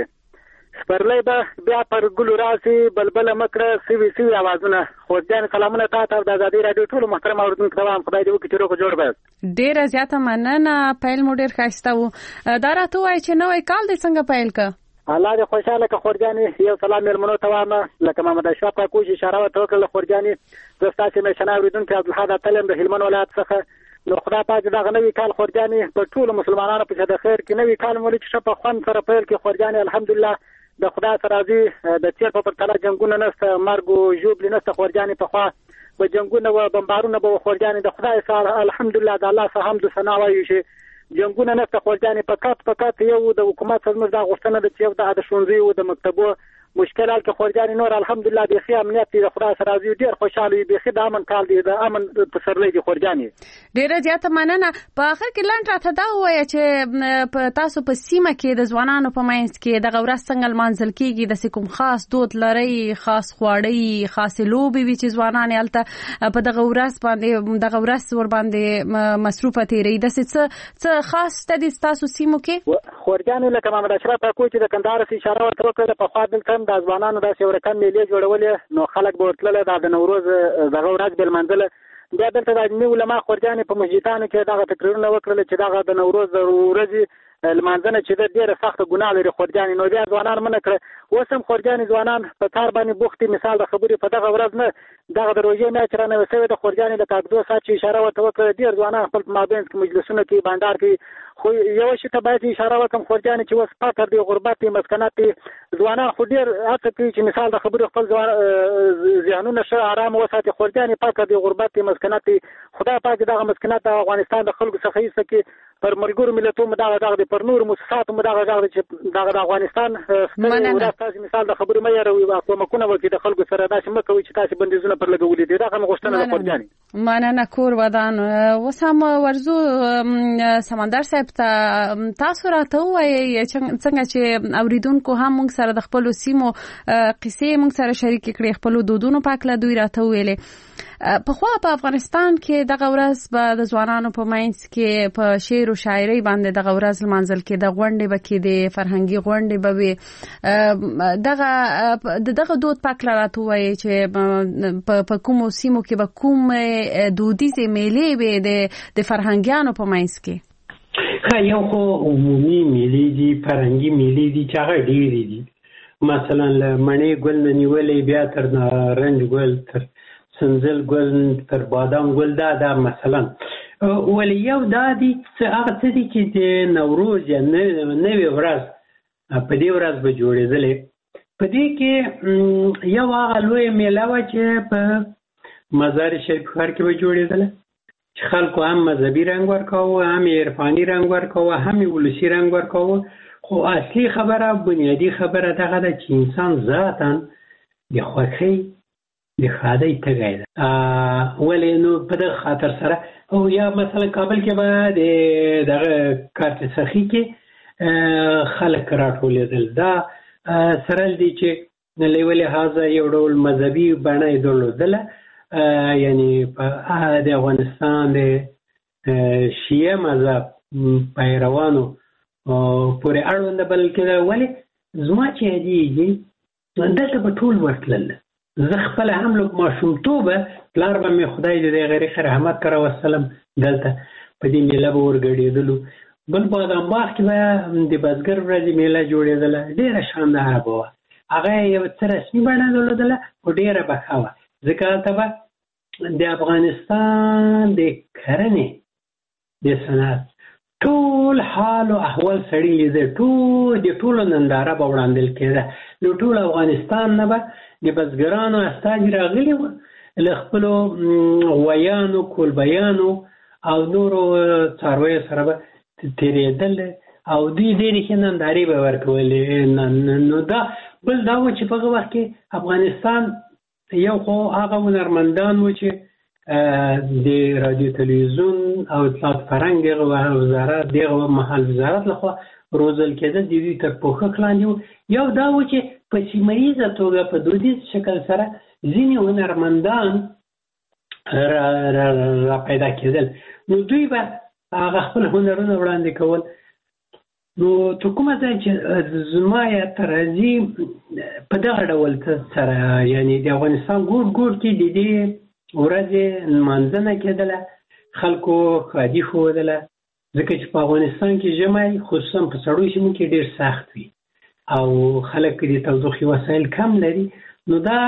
بلبل مکړه سوي اوازونه. خورجان سلامونه تاسو ته د آزادۍ رادیو ټول محترم اوریدونکو ته وایم خدای دې وکړي چې روغ جوړ به. ډېره زیاته مننه. پیل مو ډېر ښایسته و. دا راته ووایئ چې نوی کال دې څنګه پیل کړ؟ الله دې خوشحاله کړه خورجانې. یو سلام مېلمنو ته وایم لکه محمد اشرف کاکو چې اشاره ورته وکړله خورجانې زه ستاسې میشنه اوریدونکی عبدالحاد اتل یم د هلمند ولایت څخه. نو خدای پاک دغه نوي کال خورجانې په ټولو مسلمانانو په د خیر کې نوي کال مولي چې په خوند سره پیل کې خورجانې الحمدلله د خدای سره راضي د تیر په پرتله جنګونه نشته مرګ او ژوبلې نشته خورجانې پخوا به جنګونه و بمبارونه به خورجانې د خدای سره الحمدلله د الله څخه حمد و ثنا وایو چې جنګونه نشته خورجانې فقط یو د حکومت سره موږ دا غوښتنه ده چې یو د ښوونځیو د مکتبو مشکلات کې خورجانې نور الحمدلله بیخي امنیت دی د خدای سره راضي ډېر خوشحاله یو بیخي د امن کال دی د امن پسرلی دی خورجانې ډېره زیاته مننه. په آخر کې لنډ راته دا ووایه چې په تاسو په سیمه کې د ځوانانو په منځ کې دغه ورځ څنګه لمانځل کېږي؟ داسې کوم خاص دود لرئ، خاص خواړه، خاصې لوبې وي چې ځوانان هلته په دغه ورځ ورباندې مصروفه تېروي؟ داسې څه خاص شته دي ستاسو سیمو کې؟ خورجانې لکه محمد اشرف اکو چې د کندهار اشاره ورته وکړه، پخوا دلته هم د ځوانانو داسې یو رقم میلې جوړولې، نو خلک به ورتللی دا د نوروز دغه ورځ به لمانځله. بیا دلته د علمي علما خورجانې په مسجدانو کې دغه تقریرونه وکړل چې دغه د نوروز د ورځې لمانځنه چې د ډېره سخته ګناه لري خورجانې، نو بیا ځوانان منع کړه. اوس هم خورجانې ځوانان په کار باندې بوخت دي. مثال د خبرې په دغه ورځ نه دغه د روژې میاشت رانوې شوې ده خورجانې لکه اګدو ساعت چې اشاره ورته وکړه، ډېر ځوانان خپل په مابینځ کې مجلسونه کوي، بانډار کوي. خو یو شي ته باید اشاره وکړم خورجانې چې اوس فقر دی، غربت دی، مسکنات دی. ځوانان خو ډېر هڅه کوي چې مثال د خبرې خپل ذهنونه ښه ارام وساتي. خورجانې فقر دی، غربت دی، مسکنات دی. خدای پاک دغه مسکنات د افغانستان د خلکو څخه ایسته کړي. پر ملګرو ملتونو دغه دی، پر نورو مؤسساتو دغه چې دغه د افغانستان ورځ تاسو مثال د خبرې مې یاروي او کومکونه وکړي د خلکو سره، داسې مه کوئ چې تاسو بندیزونه پر لګولي دي. دغه غوښتنه ده خورجانې. مننه کور ودان. اوس هم ورزو سمندر صاحب ته تاسو راته ووایئ څنګه چې اوریدونکو هم موږ سره د خپلو سیمو قصې موږ سره شریکې کړې، خپلو دودونو په هکله دوی راته وویلې. پخوا په افغانستان کې دغه ورځ به د ځوانانو په منځ کې په شعر او شاعرۍ باندې دغه ورځ لمانځل کېده، غونډې به کېدې، فرهنګي غونډې به وي. دغه دود په هکله راته ووایئ چې په کومو سیمو کې به کومې دودیزې میلې وې د فرهنګیانو په منځ کې؟ یو خو عمومي میلې دي، فرهنګي میلې دي چې هغه ډېرې دي. مثلا له مڼې ګل نه نیولې بیا تر نارنج ګل، تر سنځل ګل، تر بادام ګل، دا مثلا. ولې یو دا دي هغه څه دي چې د نوروز یا نوې ورځ په دې ورځ به جوړېدلې. په دې کې یو هغه لویه میله وه چې په مزار شریف ښار کې به جوړېدله، چې خلکو هم مذهبي رنګ ورکاوه، هم عرفاني رنګ ورکاوه، هم ولسي رنګ ورکاوه. خو اصلي خبره، بنیادي خبره دغه ده چې انسان ذاتاً د خوښۍ د ښادۍ تږی ده. ولې نو په دغه خاطر سره او یا مثلا کابل کې به د دغه کارت سخي کې خلک راټولېدل. دا سره دی چې له یوه لحاظه یو ډول مذهبي بڼه یې درلودله، یعنی په د افغانستان د شیعه مذهب پیروانو پورې اړونده بلل کېده. ولې زما چې یادېږي دلته به ټول ورتلل. زه خپله هم لږ ماشومتوبه پلار به مې خدای دې د غریق رحمت کړه وسلم دلته په دې میله به ورګډېدلو. بل بادام باغ کې به د بزګر ورځې میله جوړېدله، ډېره شانداره به وه. هغه یو څه رسمي بڼه درلودله خو ډېره به ښه وه، ځکه هلته به د افغانستان د کرنې د صنعت ټول حال او احوال سړي لیده، د ټولو ننداره به وړاندې کېده. نو ټول افغانستان نه به د بزګرانو استازي راغلي وو، له خپلو غویانو، کولبیانو او نورو څارویو سره به تېرېدل او دوی ډېرې ښې نندارې به ورکولې. نو دا بل دا و چې په هغه وخت کې افغانستان یو خو هغه هنرمندان و چې د رادیو تلویزیون او اطلاعات فرهنګ دغه وزارت دغه مهال وزارت لخوا روزل کېده، د دوی تر پوښښ لاندې و. یو دا و چې په سیمه ییزه توګه په دودیز شکل سره ځینې هنرمندان را پیدا کېدل، نو دوی به هغه خپل هنرونه وړاندې کول. نو ته کومه ځای چې زما یاد ته راځي په دغه ډول سره، یعنی د افغانستان ګوټ ګوټ کې د دې ورځې لمانځنه کېدله، خلکو ښادي ښودله، ځکه چې په افغانستان کې ژمی خصوصا په سړو سیمو کې ډېر سخت وي او خلک د تودوخې وسایل کم لري. نو دا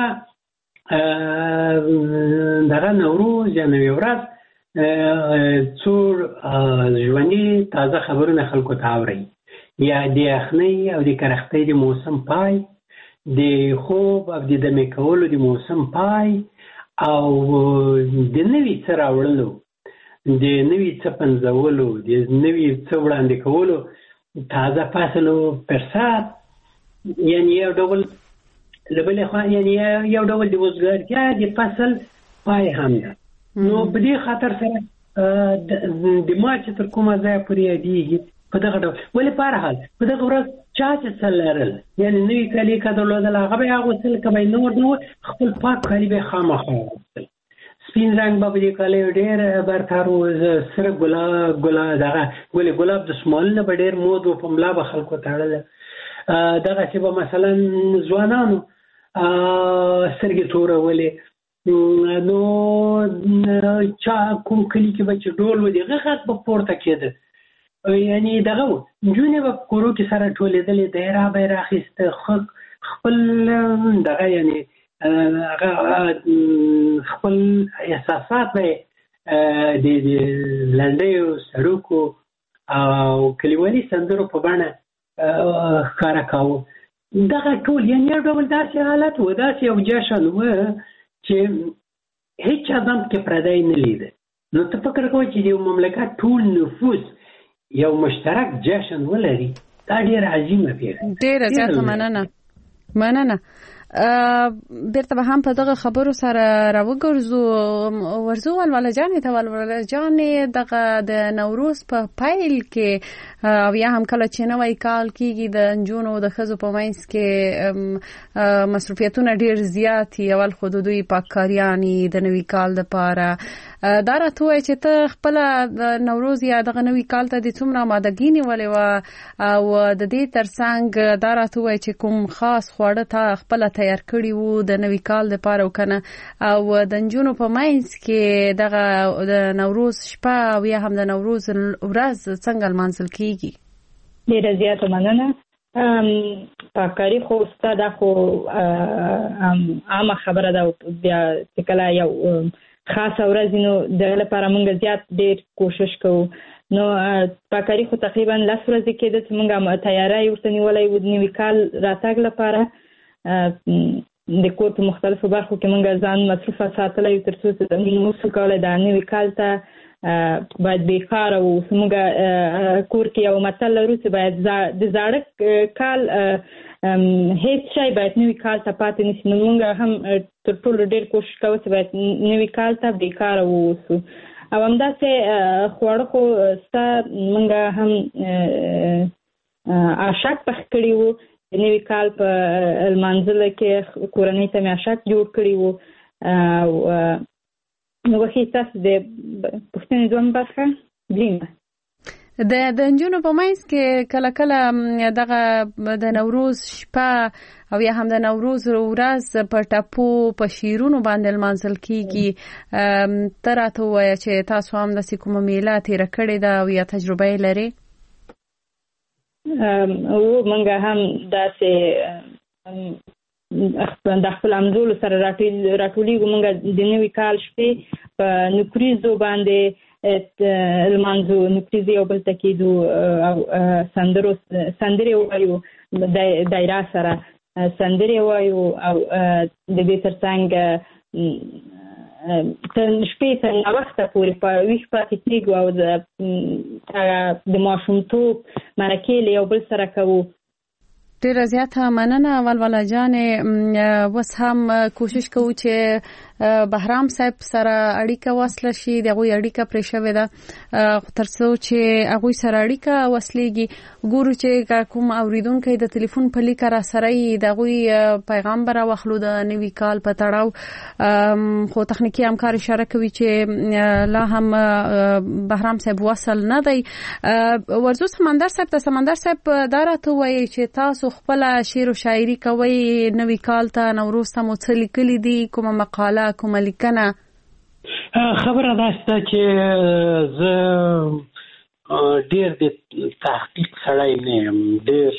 دغه نوروز یا نوې ورځ څو ژوندي تازه خبرونه خلکو ته اوري، یا د یخنۍ او د کرختۍ د موسم پای، د خوب او د دمې کولو د موسم پای، او د نوي څه راوړلو، د نوي څه پنځولو، د نوي څه وړاندې کولو، تازه فصلو پر سر، یعنی یو ډول له بلې خوا یعنې یو ډول د وزګارتیا د فصل پای هم ده. نو په دې خاطر سره د مارچ تر کومه ځایه پورې یادېږي په دغه ډول. ولې په هر حال په دغه ورځ چا چې څه لرل یعنې نوي کالي که درلودل هغه به یې اغوستل، که به یې نور نه خپل پاک کالي به یې خامخا اغوستل. سپین رنګ به په دې کالیو ډېر برتر و، سره ګلاب دسمالونه به ډېر مود و، په ملا به خلکو تړله. دغسې به مثلا ځوانانو سترګې تورولې. نو چا کوم کلي کې به چې ډول و د هغه غږ به پورته کېده، یعنې دغه و نجونې به په کورو کې سره ټولېدلې، دایره به یې راخیسته، خپل دغه یعنې هغه خپل احساسات به د لنډیو سړکو او کلیوالي سندرو په بڼه ښکاره کاوه. دغه ټول یعنې یو ډول داسې حالت و، داسې یو جشن و چې هیڅ ادم کې پردی نه لیده. نو ته فکر کوه چې یو مملکت ټول نفوس یو مشترک جشن ولري، دا ډېره عظیمه پیښه. ډېره زیاته مننه. بیرته به هم په دغه خبرو سره ورځو ولوله جانې ته. ولوله جانې دغه د نوروز په پیل کې او یا هم کله چې نوی کال کېږي د نجونو د ښځو په منځ کې مصروفیتونه ډېر زیات دي. اول خو د دوی پاککاریانې د نوي کال دپاره دا راته ووایه چې ته خپله د نوروز یا دغه نوي کال ته د څومره آمادګي نیولې وه، او د دې ترڅنګ دا راته ووایه چې کوم خاص خواړه تا خپله تیار کړي وو د نوي کال دپاره وکنه، او د نجونو په منځ کې دغه د نوروز شپه او یا هم د نوروز ورځ څنګه لمانځل کېږي؟ ډېره زیاته مننه. پاککاري خو ستا دا خو عامه خبره ده، بیا چې کله یو خاصه ورځ نو دغه لپاره موږ زیات ډېر کوشش کوو. نو پاککاري خو تقریبا 10 ورځې کېده چې موږ تیاری ورته نیولی و د نوي کال راتګ لپاره. د کور په مختلفو برخو کې موږ ځان مصروفه ساتلی تر څو چې موږ کولی دا نوي کال ته باید بیکاره واوسو. موږ کور کې یو متل لرو چې باید د زاړه کال هیڅ شی باید نوي کال ته پاتې نشي. نو موږ هم تر ټولو ډېر کوشش کوو چې باید نوي کال ته بیکاره واوسو. او همداسې خواړه خو ستا موږ هم اشک پخ کړي وو د نوي کال په لمانځلو کې، کورنۍ ته مې اشک جوړ کړي وو. نو وښي تاسو د پوښتنې دویم برخه بلیمه د نجونو په منځ کې کله کله دغه د نوروز شپه او یا هم د نوروز ورځ په ټپو په شیرونو باندې لمانځل کېږي. ته راته ووایه چې تاسو هم داسې کومه میله تېره کړې ده او یا تجربه یې لرې؟ موږ هم داسې د خپل همزولو سره راټولیږو. موږ د نوي کال شپې په نکریزو باندې لمانځو، نکریزې یو بل ته کېدو او سندرې وایو، دایره سره سندرې وایو او د دې ترڅنګ تر شپې تر ناوخته پورې په ویښ پاتې کېږو او د ماشومتوب مرکې له یو بل سره کوو. ډېره زیاته مننه ولوله جانې. اوس هم کوشش کوو چې بهرام صاحب سره اړیکه وصله شي. د هغوی اړیکه پرې شوې ده، تر څو چې هغوی سره اړیکه وصلېږي ګورو چې کوم اوریدونکی د تلیفون په لیکه را سره یي د هغوی پیغام به راواخلو د نوي کال په تړاو. خو تخنیکي همکار اشاره کوي چې لا هم بهرام صاحب وصل نه دی. ورځو سمندر صاحب ته سمندر صاحب دا راته ووایي چې تاسو خپله شعر و شاعري کوئ، نوي کال ته نوروز ته مو څه لیکلي دي، کومه مقاله کومه لیکنه؟ خبره دا شته چې زه ډېر د تحقیق سړی نه یم، ډېر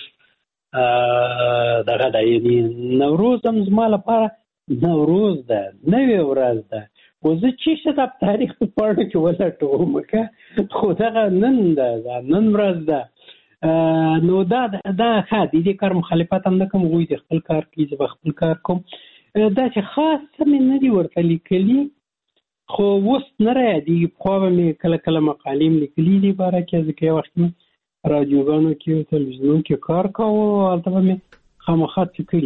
دغه ده، یعنې نوروز هم زما لپاره نوروز ده، نوې ورځ ده. خو زه چېرته دا په تاریخ په پاڼو کې ولټوم که خو دغه نن ده، نن ورځ ده. نو دا ښه دې کار مخالفت هم نه کوم، هغوی د خپل کار کوي، زه به خپل کار کوم. دا چې خاص څه مې نه دي ورته لیکلي، خو اوس نه رایادېږي. پخوا به مې کله کله مقالې م لیکلي دي باره کې، ځکه یو وخت مې رادیوګانو کې او تلویزیونونو کې کار کاوه، هلته به مې خامخا څه کړي.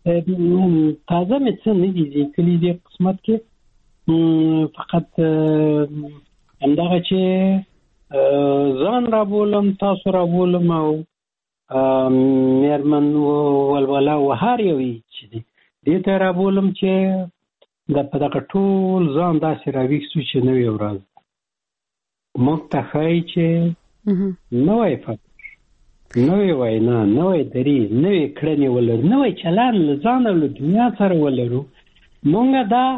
تازه مې څه نه دي کلی دې قسمت کې، فقط همدغه چې ځان را بولم، تاسو را بولم او میرمن ولوله و هر یوې چې دی دې ته را بولم چې په دغه ټول ځان داسې راویښ شو چې نوې ورځ موږ ته ښایي چې نوی فکر، نوې وینا، نوې درې، نوې کړنې ولرو، نوی چلند له ځان او له دنیا سره ولرو. موږ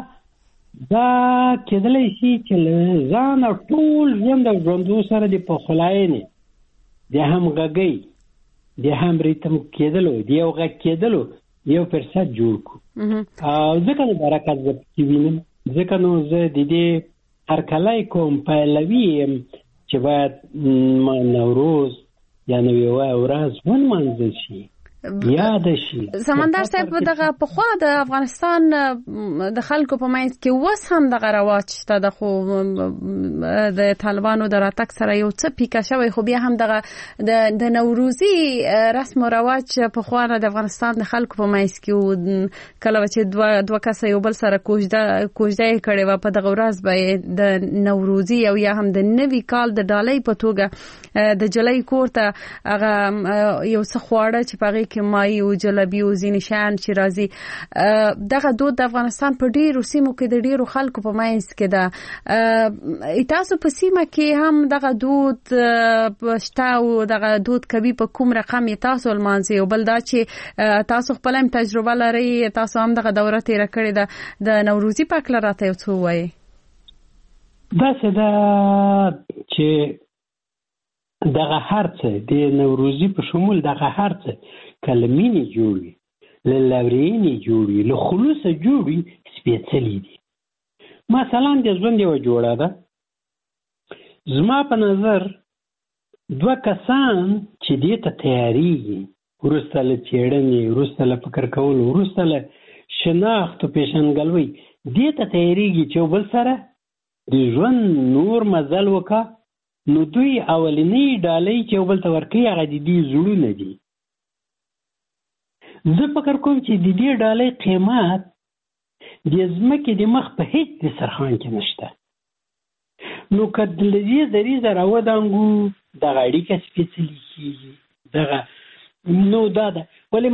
دا کېدلی شي چې له ځان او ټول ژوند او ژوندو سره د پخلاینې د همغږۍ د هم ریتم کېدلو د یو غږ کېدلو یو فرصت جوړ کړو. او ځکه نو برکت زه پکې وینم، ځکه نو زه د دې هرکلی کوم پهلوي یم چې باید نوروز یا نوې ورځ ونمانځل شي، یاد شي. سمندر صاحب دغه پخوا د افغانستان د خلکو په منځ کې اوس هم دغه رواج شته، د خو د طالبانو د راتګ سره یو څه پیکه شوی، خو بیا هم دغه د نوروزي رسم او رواج پخوا د افغانستان د خلکو په منځ کې کله چې دوه کسه یو بل سره کوژده کړي و په دغه ورځ به د نوروزي او یا هم د نوي کال د ډالۍ په توګه د جولای کور ته هغه یو څه خواړه چې په کې مای او جلبي او ځینې شیان چې راځي. دغه دود د افغانستان په ډیرو سیمو کې د ډیرو خلکو په منځ کې ده. تاسو په سیمه کې هم دغه دود شته او دغه دود کوي په کوم رقم تاسو لمانځي؟ او بل دا چې تاسو خپل هم تجربه لرئ، تاسو هم دغه دوره تیر کړې ده، د نوروزي په اړه راته یو څه وایي. داسې ده چې دغه هرڅه د نوروزي په شمول دغه هرڅه کله مینې جوړوي، له لورینې جوړوي، له خلوصه جوړوي، سپېڅلي دي. مثلا د ژوند یوه جوړه ده، زما په نظر دوه کسان چې دې ته تیاریږي، وروسته له څېړنې، وروسته له فکر کولو، وروسته له شناخت او پیژندګلوۍ دې ته تیاریږي چې یو بل سره د ژوند نور مزل وکړه، نو دوی اولنۍ ډالۍ چې یو بل ته ورکوي هغه د دې زړونه دي. زه فکر کوم چې د دې ډالۍ قیمت د ځمکې د مخ په هیڅ دسترخوان کې نشته. نو که د دې دریځه راودانګو دغه اړیکه سپېڅلې کېږي. دغه نو دا ده، ولې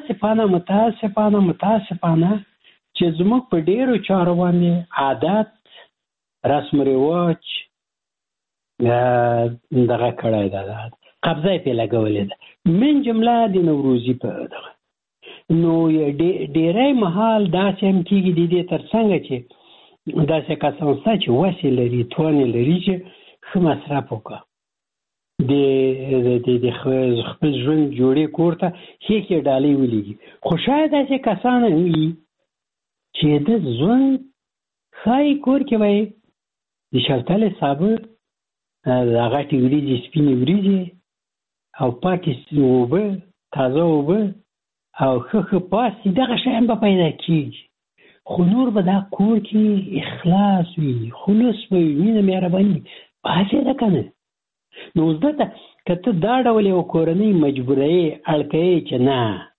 متاسفانه چې زموږ په ډېرو چارو باندې عادت، رسم رواج دغه کړی ده، قبضه یې پرې لګولې ده، من جمله د نوروزي په دغه. نو ډېری مهال داسې هم کېږي د دې تر څنګ چې داسې کسان شته چې وسې لري، توان یې لري چې ښه مصرف وکړه، د خپل ژوند جوړې کور ته ښې ډالۍ ولېږي. خو شاید داسې کسان هم وي چې د ژوند ښایي کور کې به یې د شفتالې سابه، غټې وریجې، سپینې وریجې او پاکې اوبه، تازه اوبه او ښه پاستي، دغه شیان به پیدا کېږي. خو نور به دا کور کې اخلاص وي، خلوص به وي، مینه مهرباني هسې ده که نه. نو اوس دته که ته دا ډول یو کورنۍ مجبوروې، اړ کوې چې نه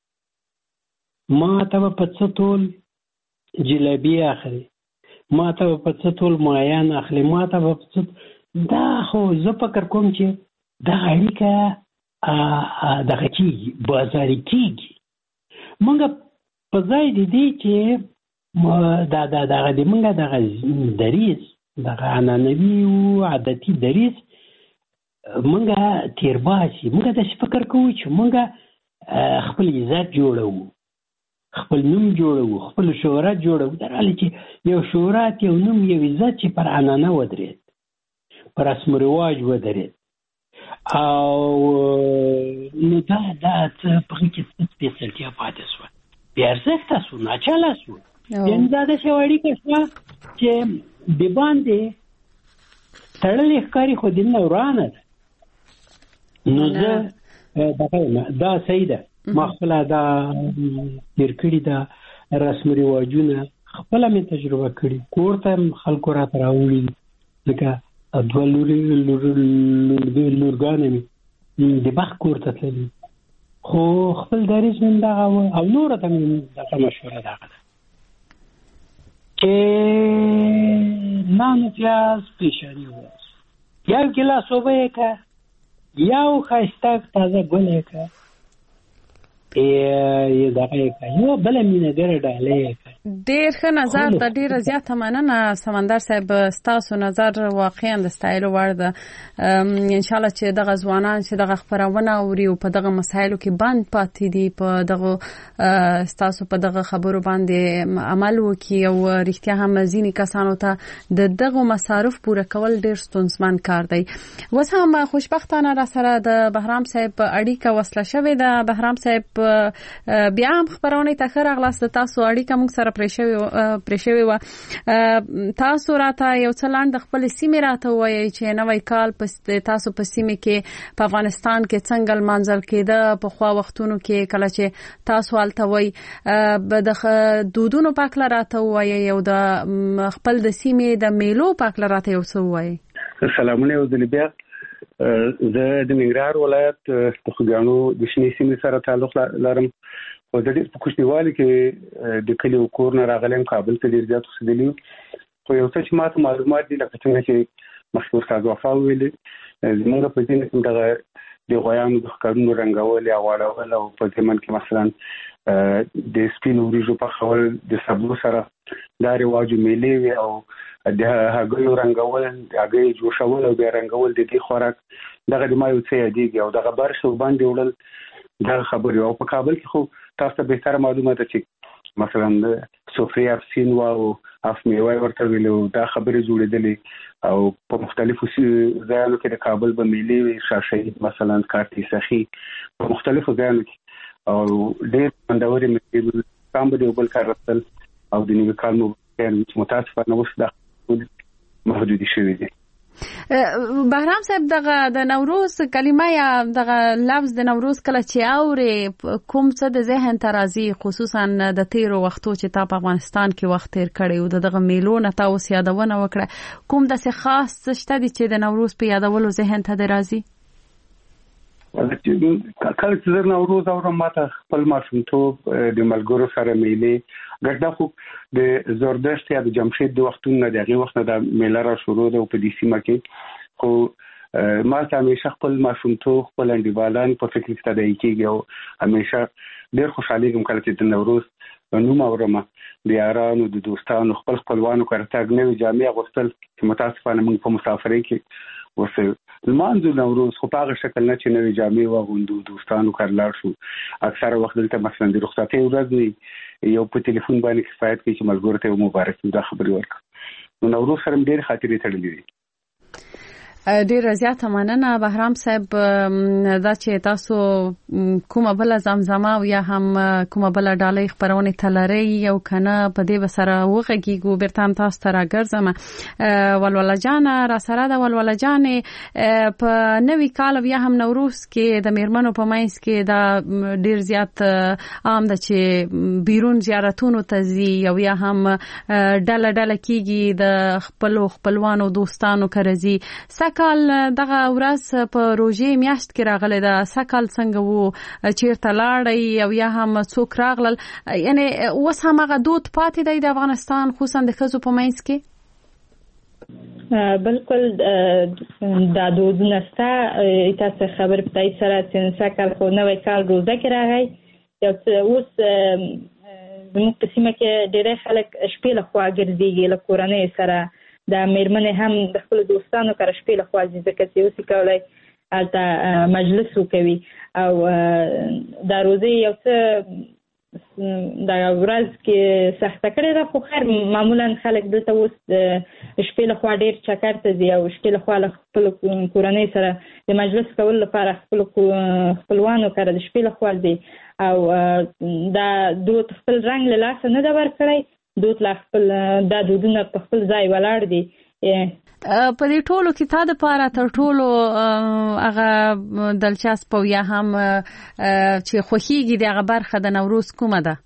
ما ته به په څه تول جلبي اخلي، ما ته به په څه تول مایان اخلي، ما ته به په څه، دا خو زه فکر کوم چې دغه اړیکه دغه کېږي، بازاري کېږي. موږ په ځای د دې چې دغه د موږ دغه دریځ، دغه عنعنوي او عادتي دریځ موږ تیر باسي. موږ داسې فکر کوو چې موږ خپل عزت جوړوو، خپل نوم جوړوو، خپل شهرت جوړوو، در حالی چې یو شهرت، یو نوم، یو عزت چې پر عنعنه ودرېد، پر رسم و رواج ودرېد، او نو دا څه په هغې کې څه سپېڅلتیا پاتې شوه، بې ارزښته شو، ناچله شو. یعنې دا داسې یوه اړیکه شوه چې د باندې تړلې ښکاري، خو دننه ورانه ده. نو زه دا صحیح ده، ما خپله دا تېر کړي دا رسم رواجونه خپله مې تجربه کړي، کور ته خلکو راته راوړي، لکه دوه لورګانې مې د بخت کور ته تللي، خو خپل دریځ من دغه او نور ته دغه مشوره دغه چې نان پیاز پیشانی وس یو ګلاس اوبه کا یو خاسته تازه ګل کا دغه یو بل مینه ډېر ډېر ښه نظر ته ډېره زیاته مننه سمندر صاحب ستاسو نظر واقعا د ستایلو وړ ده انشاءالله چې دغه ځوانان چې دغه خپرونه اوري او په دغه مسایلو کې بند پاتې دي په دغه ستاسو په دغه خبرو باندې عمل وکړي او رښتیا هم ځینې کسانو ته د دغه مصارف پوره کول ډېر ستونزمن کار دی. اوس هم خوشبختانه را سره د بهرام صاحب اړیکه وصله شوې ده. بهرام صاحب بیا هم خبرونه ته ښه راغلاست. تاسو اړیکه موږ سره پرې شوې وه. تاسو راته یو څه لاندې خپل سیمې راته ووایئ چې نوی کال تاسو په سیمې کې په افغانستان کې څنګه لمانځل کېده پخوا وختونو کې کله چې تاسو هلته وئ. د دودونو په هکله راته ووایئ او د خپل د سیمې د میلو په هکله راته یو څه ووایئ. سلامونه یو ځل بیا. زه د ننګرهار ولایت د خوږیاڼو د شنې سیمې سره تعلق لرم. او د دې په کوچنیوالي کې د کلي او کور نه راغلم کابل ته ډېر زیات اوسېدلی وم. خو یو څه چې ماته معلومات دي لکه څنګه چې مخکې استاد وفا ویلې زموږ په ځینې کې دغه د غویانو د ښکارونو رنګول یا غوړول او په ځمن کې مثلا د سپینو وریژو پخول د سبو سره دا رواج میلې وي او د هګیو رنګول هګۍ جوشول او بیا رنګول د دې خوراک دغه د ما یو څه یادېږي او دغه برش باندې وړل دا خبرې. او په کابل کې خو تاسو ته بهتره معلومه ده چې مثلا سفرې افسین او اف میوه ورته ویلو دا خبرې جوړېدلې او په مختلفو ځایونو کې د کابل به میلې وي شاشهید مثلا کارتي سخي په مختلفو ځایونو کې او ډېر خوندورې میلې هم به د یو بل کار رسل او د نوي کال متاسفانه اوس دا محدودې شوې دي. بهرام صاحب دغه د نوروز کلمه یا دغه لفظ د نوروز کله چې اوري کوم څه د ذهن ته راځي خصوصا د تیرو وختو چې تا په افغانستان کې وخت تیر کړی او دغه میلو نه تاسو یادونه وکړه کوم داسې خاص څه شته چې د نوروز په یادولو ذهن ته راځي؟ کله چې زه نوروز اورم ماته خپل ماشومتوب د ملګرو سره میلې ګټه خو د زوردشت یا د جمشید د وختونو د هغې وخت نه د میله را شروع ده په دې سیمه کې خو ما ته همیشه خپل ماشومتوب خپل انډیوالان په فکر کې تداعي کېږي او همیشه ډېر خوشحالېږم کله چې د نوروز نوم اورم د یارانو د دوستانو خپل خپلوانو کره تګ نوې جامې اغوستل چې متاسفانه موږ په مسافرۍ کې ورسره لمانځو نوروز خو په هغه شکل نه چې نوې جامې واغوندو دوستانو کره لاړ شو. اکثره وخت دلته مثلا د رخصتۍ ورځ وي یو په ټلیفون باندې کفایت کوي چې ملګرو ته مبارکي دا خبرې ورکړو. نو نوروز سره ډېرې خاطرې تړلې دي. ډېر زیاته مننه بهرام صاحب دا چې تاسو کومه بل زمزمه او یا هم کومه بل ډالۍ خبرونه تلري او کنه په دې بسره وغږیږو بیرته هم تاسو ته راګرځم. ولوله جان را سره د ولوله جان په نوی کال یا هم نوروز کې د میرمنو په منځ کې دا ډېر زیات عام ده چې بیرون زیارتونو ته ځي او یا هم ډله کېږي د خپلوانو دوستانو کرځي. سکال دغه ورځ په روژې میاشت کې راغله ده سکال څنګه وو چیرته لاړی او یا هم څوک راغلل یعنی اوس هم هغه دود پاتې دی د افغانستان خصوصا د ښځو په منځ کې؟ بالکل دا دودونه شته. تاسو خبر پتاي سره چې سکال خو نوې کال روزه کې راغی یو اوس زموږ په سیمه کې ډېری خلک شپې له خوا ګرځېږي له کورنۍ سره د میرمنې هم د خپل دوستانو سره شپې له خوا ځي ځکه چې اوس یې کولی هلته مجلس وکوي او دا روزه یو څه دا ورځ کې سخته کړې ده خو خیر معمولا خلک دلته اوس شپې له خوا ډېر چکر ته ځي او شپې له خوا له خپلو کورنۍ سره د مجلس کولو لپاره خپلو خپلوانو سره د شپې له خوا ځي او دا دود خپل رنګ له لاسه نه ده ورکړی. دود لا خپل دا دودونه په خپل ځای ولاړ دي. په دې ټولو کې تا د پاره تر ټولو هغه دلچسپ یا هم چې خوښیږي د هغه برخه د نوروز کومه ده؟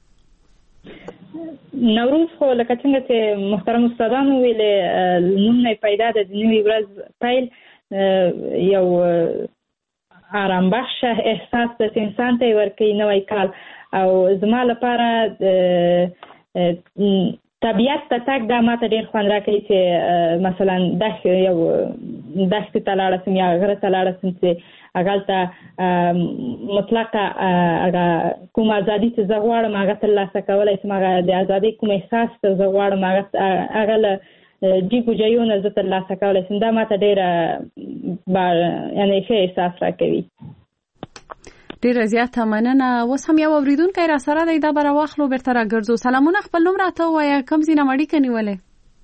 نوروز خو لکه څنګه چې محترم استادانو ویلې نوم نه پیدا ده د نوې ورځ پیل یو آرام بخش احساس د انسان ته ورکوي نوی کال. او زما لپاره طبیعت ته تګ دا ماته ډېر خوند راکوي چې مثلا دښتې ته لاړه شم یا غره ته لاړه شم چې هغلته مطلقه کوم ازادي چې زه غواړم هغه ترلاسه کولی شم. هغه د ازادۍ کوم احساس چې زه غواړم هغه له جیګو جایو نه زه ترلاسه کولی شم. دا ماته ډېره یعنې ښه احساس راکوي. ډیره زیاته مننه. اوس هم یو اوریدونکی را سره دی، دا به راواخلو بیرته راګرځو. سلامونه، خپل نوم راته ووایه، کوم ځای نه اړیکه نیولې؟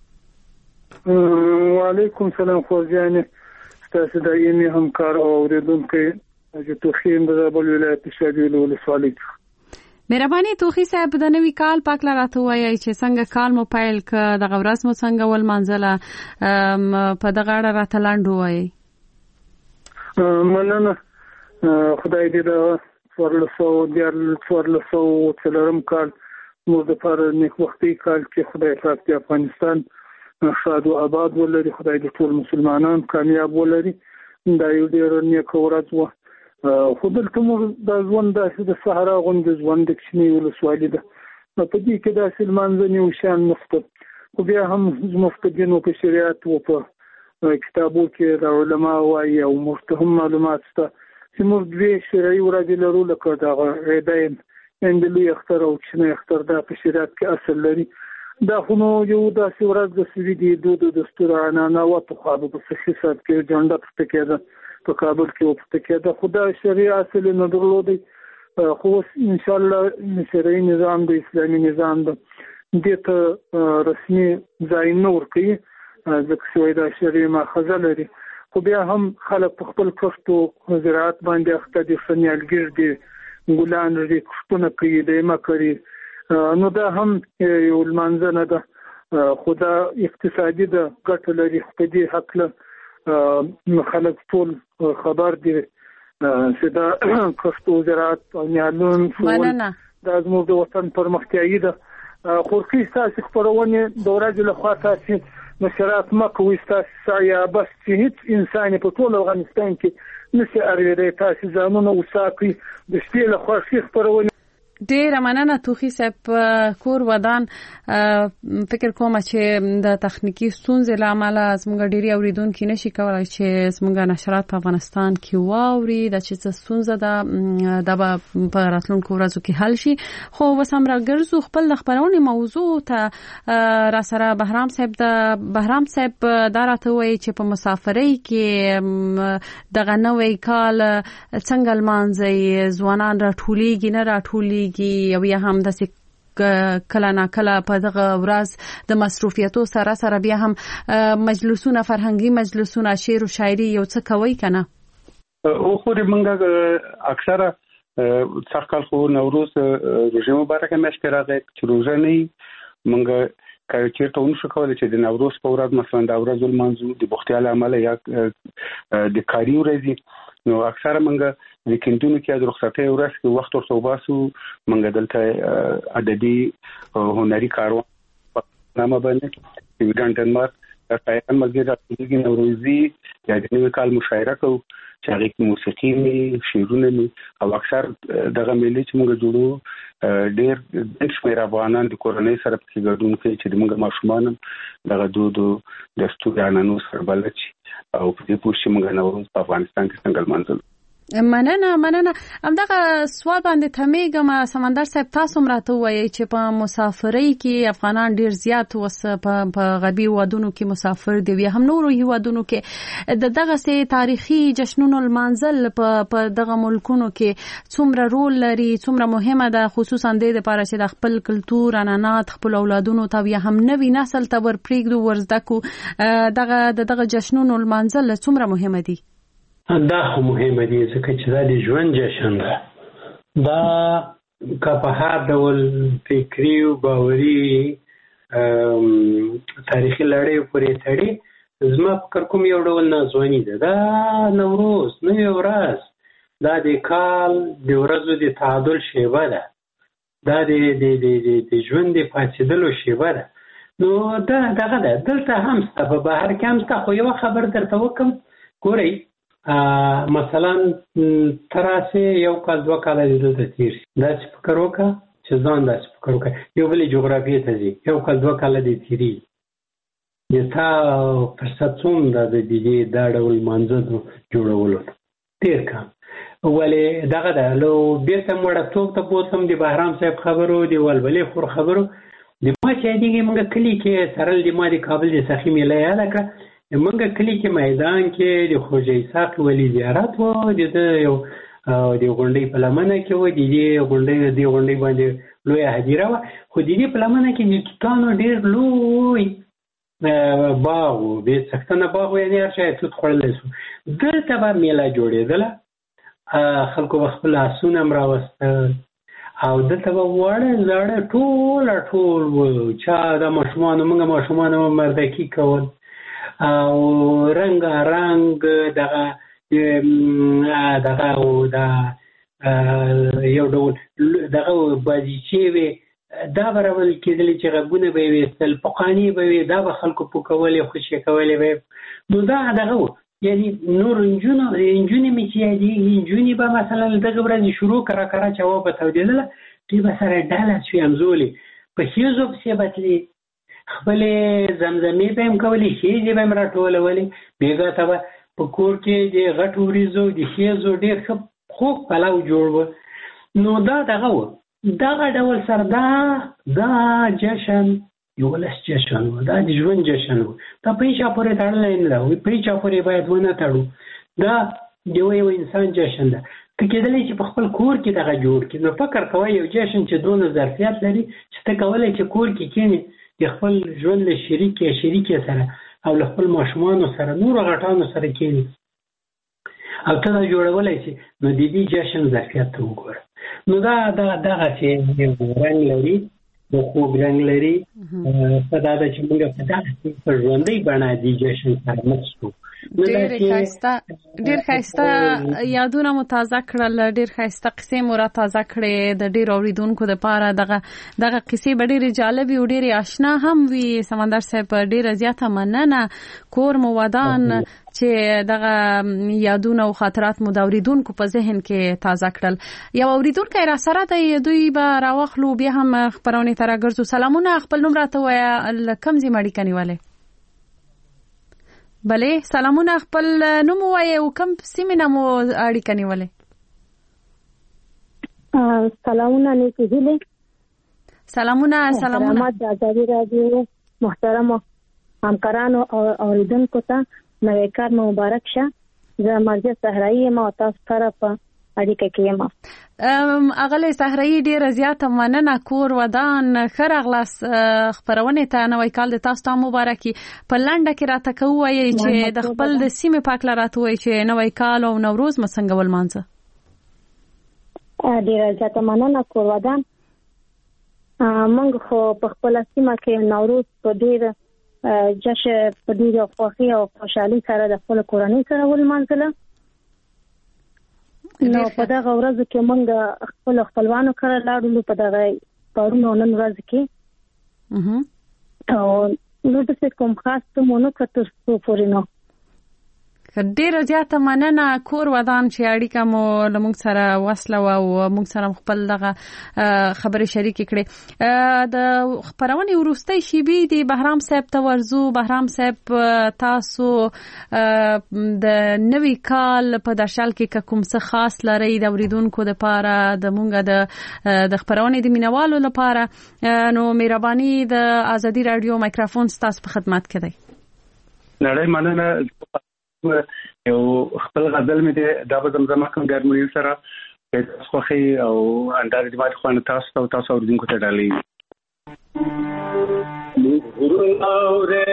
وعلیکم سلام خورجانې، ستاسو دایمي همکار او اوریدونکی حاجي توخي د زابل ولایت شاجویل ولسوالۍ. مهرباني توخي صاحب، د نوي کال پاک راته ووایئ چې څنګه کال مو پیل که، دغه ورځ مو څنګه ولمانځله، په دغه اړه راته لنډ ووایئ. مننه. خدای دې د 1404 کال موږ دپاره نیکبختي کال کې خدای پاک د افغانستان شاد او آباد ولري. خدای دې ټول مسلمانان کامیاب ولري. دا یو ډېر نیک ورځ وه. خو دلته موږ دا ژوند داسې د صحرا غوندې ژوند د کوچنۍ ولسوالي ده، په دې کې داسې لمانځنې او شیان نشته. خو بیا هم زموږ په دین او په شریعت او په کتابو کې د علما وایي او موږ ته هم معلومات شته چې موږ 2 شرعي ورځې لرو، لکه دغه عیدین، یعنې د لوی اختر او کوچنی اختر. دا په شریعت کې اصل لري. دا خو نو یو داسې ورځ د سوي دود او دستور عنعنه وه. پخوا به په صحي صاحب کې جنډه پورته کېده، په کابل کې ورپورته کېده، خو دا شرعي اصل یې نه درلودی. خو اوس انشاءالله شرعي نظام د اسلامي نظام ده دې ته رسمي ځای نه ورکوي، ځکه چې وایي دا شرعي ماخذه لري. خو بیا هم خلک په خپل کښت او زراعت باندې اخته دي، ښه نیالګر دي، ګلان لري، کښتونه کوي، لیمه کوي. نو دا هم یو لمانځنه ده، خو دا اقتصادي ده، ګټه لري. خو په دې هکله خلک ټول خبر دي چې دا کښت او زراعت او نیالون دا زموږ د وطن پرمختیایي ده. خورکي ستاسې خپرونې د ورځې لخوا تاسې نشرات مه کوئ، ستاسې سایه بس چې هیڅ انسان په ټول افغانستان کې نشي اورېدی. تاسې ځانونه وساتئ د شپې لخوا ښې خپرونې. ډیره مننه توخي صاحب. کور ودان فکر کوم چې د تخنیکی ستونزې له امله زموږ ډیری اوریدونکو نشي کولای چې زموږ نشرات په افغانستان کې واوري. د چې ستونزه ده د په راتلونکو ورځو کې حل شي. خو وس هم راګرځو خپل خبرونه موضوع ته را سره بهرام صاحب دا راته وایي چې په مسافرۍ کې دغه نوې کال څنګه لمانځي، ځوانان راټولېږي نه راټولېږي، او یا هم د کله نه کله په دغه ورځ د مصروفیتو سره بیا هم مجلسونه، فرهنګي مجلسونه، شعر او شاعري یو څه کوي کنه. او خو موږ اکثره څرکل خو نوروز روزه مبارکه مشکل راغی چې روزه نه موږ کله چې ته ونشو کولای چې د نوروز په ورځ مثلا د ورځ المنځو د بوختیال عمله یا د کاری ورځي، نو اکثره موږ ویکندونو کې د رخصتۍ ورځ کې وخت ورته وباسو. موږ دلته ادبي او هنري کارونه نامه باندې ویډان ډنمارک تایان ملګری راځي نوروزي یا د نوي کال مشاعره کوو چې هغه کې موسیقي شعرونه او اکثر دغه ملي چې موږ جوړو ډېر د شمېر افغانان د کورنۍ سره په ګډون کوي چې موږ ماشومان دغه دود دستور عنعنو سره بلد شي او په دې پوه شي موږ نوروز په افغانستان کې څنګه لمانځو. مننه. همدغه سوال باندې تمیګم سمندر صاحب، تاسو راته وایي چې په مسافرۍ کې افغانان ډیر زیات وس په غربي وادونو کې مسافر دي، یا هم نورو هیوادونو کې دغه سي تاریخي جشنونو لمانځل په دغه ملکونو کې څومره رول لري، څومره مهمه ده، خصوصا د لپاره چې د خپل کلتور عنعنات خپل اولادونو ته یا هم نوي نسل ته ورپریږدو ورزدکو. دغه جشنونو لمانځل څومره مهمه دي؟ دا خو مهمه دي ځکه چې دا د ژوند جشن ده. دا که په هر ډول فکري او باوري تاریخي لړۍ پورې تړي، زما فکر کوم یو ډول ناځواني ده. دا نوروز نوې ورځ، دا د کال د ورځو د تعادل شیبه ده، دا د ژوند د پاڅېدلو شیبه ده. نو دا دغه ده. دلته هم ستا په بهر کې هم ستا، خو یوه خبر درته وکړم. ګورئ مثلا تراسه یو کال 2 کال دلته تیر شي دا چې فکر وکړه چې ځان دا فکر وکړه یو بل جغرافیه ته ځي یو کال 2 کال دې تیری د تا فرصت څوم د دې دا ډول مانځو جوړولو تیر کا ولې دغه د لو بیرته مړه څوک ته بوتم د بهرام صاحب خبرو دی ولولې خور خبرو د ما چې دیږي موږ کلی کې سرل د ما د کابل د سخی ملي الکه موږ کلی کې میدان کې د خوجې ساق ولی زیارت و د یو د غونډې په لمنه کې و د غونډې باندې لوی هدیره و خو د دې په لمنه کې د توتانو ډېر لوی باغ و به څښتنه باغ یې هر شي توت خړلې سو دلته به میله جوړېدله خلکو خپل اسونه راوسته او دلته به وړه زړه ټول چا د ماشومان مردکی کول او رنگ دغه یو ډول دغه بازیچې وي دا برابر کېدل چې غږونه به وستل پقانی به دا به خلکو پوکولې خوشی کولې به نو دا دغه یعنی نور انجونی می چې دی انجونی به مثلا دغه ورځ شروع کرا جواب تودیدله دې به سره ډاله شي امزولي په هیڅ په بتلی خپل زمزمې به هم کولې شي دې به راټولولې بیګه ته په کور کې د غټ وریزو د هیڅ ډېر خو پلاو جوړ نو دا دغه ډول سره دا جشن یو لس جشن و دا د ژوند جشن و دا پیچا پورې تړلی نه ده پیچا پورې باید ونه تړو دا یو انسان جشن ده که کېدلی چې په خپل کور کې دغه جوړ کړي نو فکر کوئ یو جشن چې دونه ظرفیت لري چې ته کولی چې کور کې کښېنې د خپل ژوند له شریکې سره او له خپل ماشومانو سره نورو غټانو سره کښېنې او ته دا جوړولی شي نو د دې جشن ظرفیت ته وګوره نو دا دغه چې رنګ لري د خوږ رنګ لري په دا چې موږ په دغه په ژوندۍ بڼه د جشن سره مخ شو ډېر ښایسته یادونه مو تازه کړل ډېر ښایسته قصې مو را تازه کړې د ډېرو اورېدونکو دپاره دغه قصې به ډېرې جالبې او ډېرې اشنا هم وي سمندر صاحب ډېره زیاته مننه کور مو ودان چې دغه یادونه او خاطرات مو د اورېدونکو په ذهن کې تازه کړل یو اورېدونکی را سره دی دوی به راواخلو بیا هم خپرونې ته راګرځو سلامونه خپل نوم راته ووایه له کوم ځای مو اړیکه نیولې بله سلامونه خپل نوم ووایه او کوم سیمې نه مو اړیکه نیولې سلامونه نیکې هیلې سلامونه سلامات د ازادي راډیو محترم همکارانو او اوریدونکو ته نوی کار مبارک شه زه مرزیه صحرایي یم او تاسو سره په اړیکه کې یم اغلې صحرایي ډېره زیاته مننه کور ودان ښه راغلاست خپرونې ته نوی کال د تاسو ته مبارک وي په لنډه کې راته که ووایئ چې د خپل د سیمې په هکله راته ووایئ چې نوی کال او نوروز مو څنګه ولمانځه ډېره زیاته مننه کور ودان موږ خو په خپله سیمه کې نوروز په ډېره جشن په ډېره خوښۍ او خوشحالۍ سره د خپل کورنۍ سره ولمانځله نو په دغه ورځو کې موږ خپلوانو کره لاړو په دغه پرون نن ورځ کې او نو د څه کوم خاص ته مونږ کتر څو پورې نو ډېره زیاته مننه کور ودان چې اړیکه مو له موږ سره وصله او موږ سره خپل دغه خبرې شریکې کړې د خپرونې وروستۍ شیبې د بهرام صاحب ته ورځو بهرام صاحب تاسو د نوي کال په درشل کې کوم څه خاص لرئ د اورېدونکو دپاره د موږ د خپرونې د مینوالو لپاره نو مهرباني د ازادي راډیو مایکروفون ستاسو په خدمت کې دی نړۍ مننه یو خپل غزل مې د ابو زمزمه کوم ګرمونی سره په خوخي او اندار د ماته خوانه تاسو اوریدونکو ته ډالې ګورناوره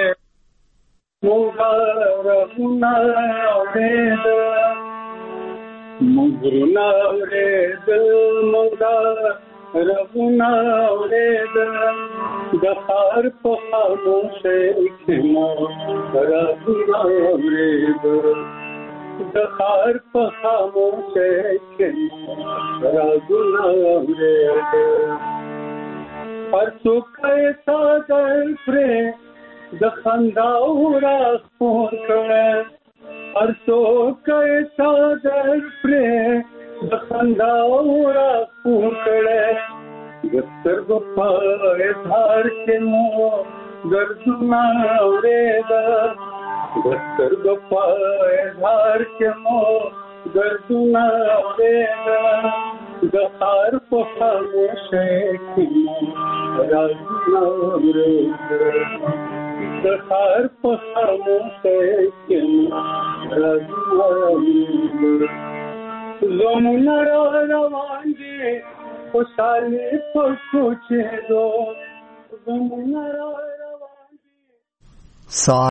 رغنا ورید د خار په خاموشه کې مو رغنا ورید د خار په خاموشه کې مو رغنا ورید هر څوک یې ساده پر د خندا او را خور کړه هر څوک صادر پرې د خندا اورا پوکړه د سترګو په اظهار کې مو دردونه اورېده د سترګو په اظهار کې مو دردونه اورېده د خار په خاموشۍ کې مو رازونه اورېده د خار په خاموشۍ کې مو رازونه اورېده زمونه را روان دي خوشحالي په کوچېدو زمونه را روان دي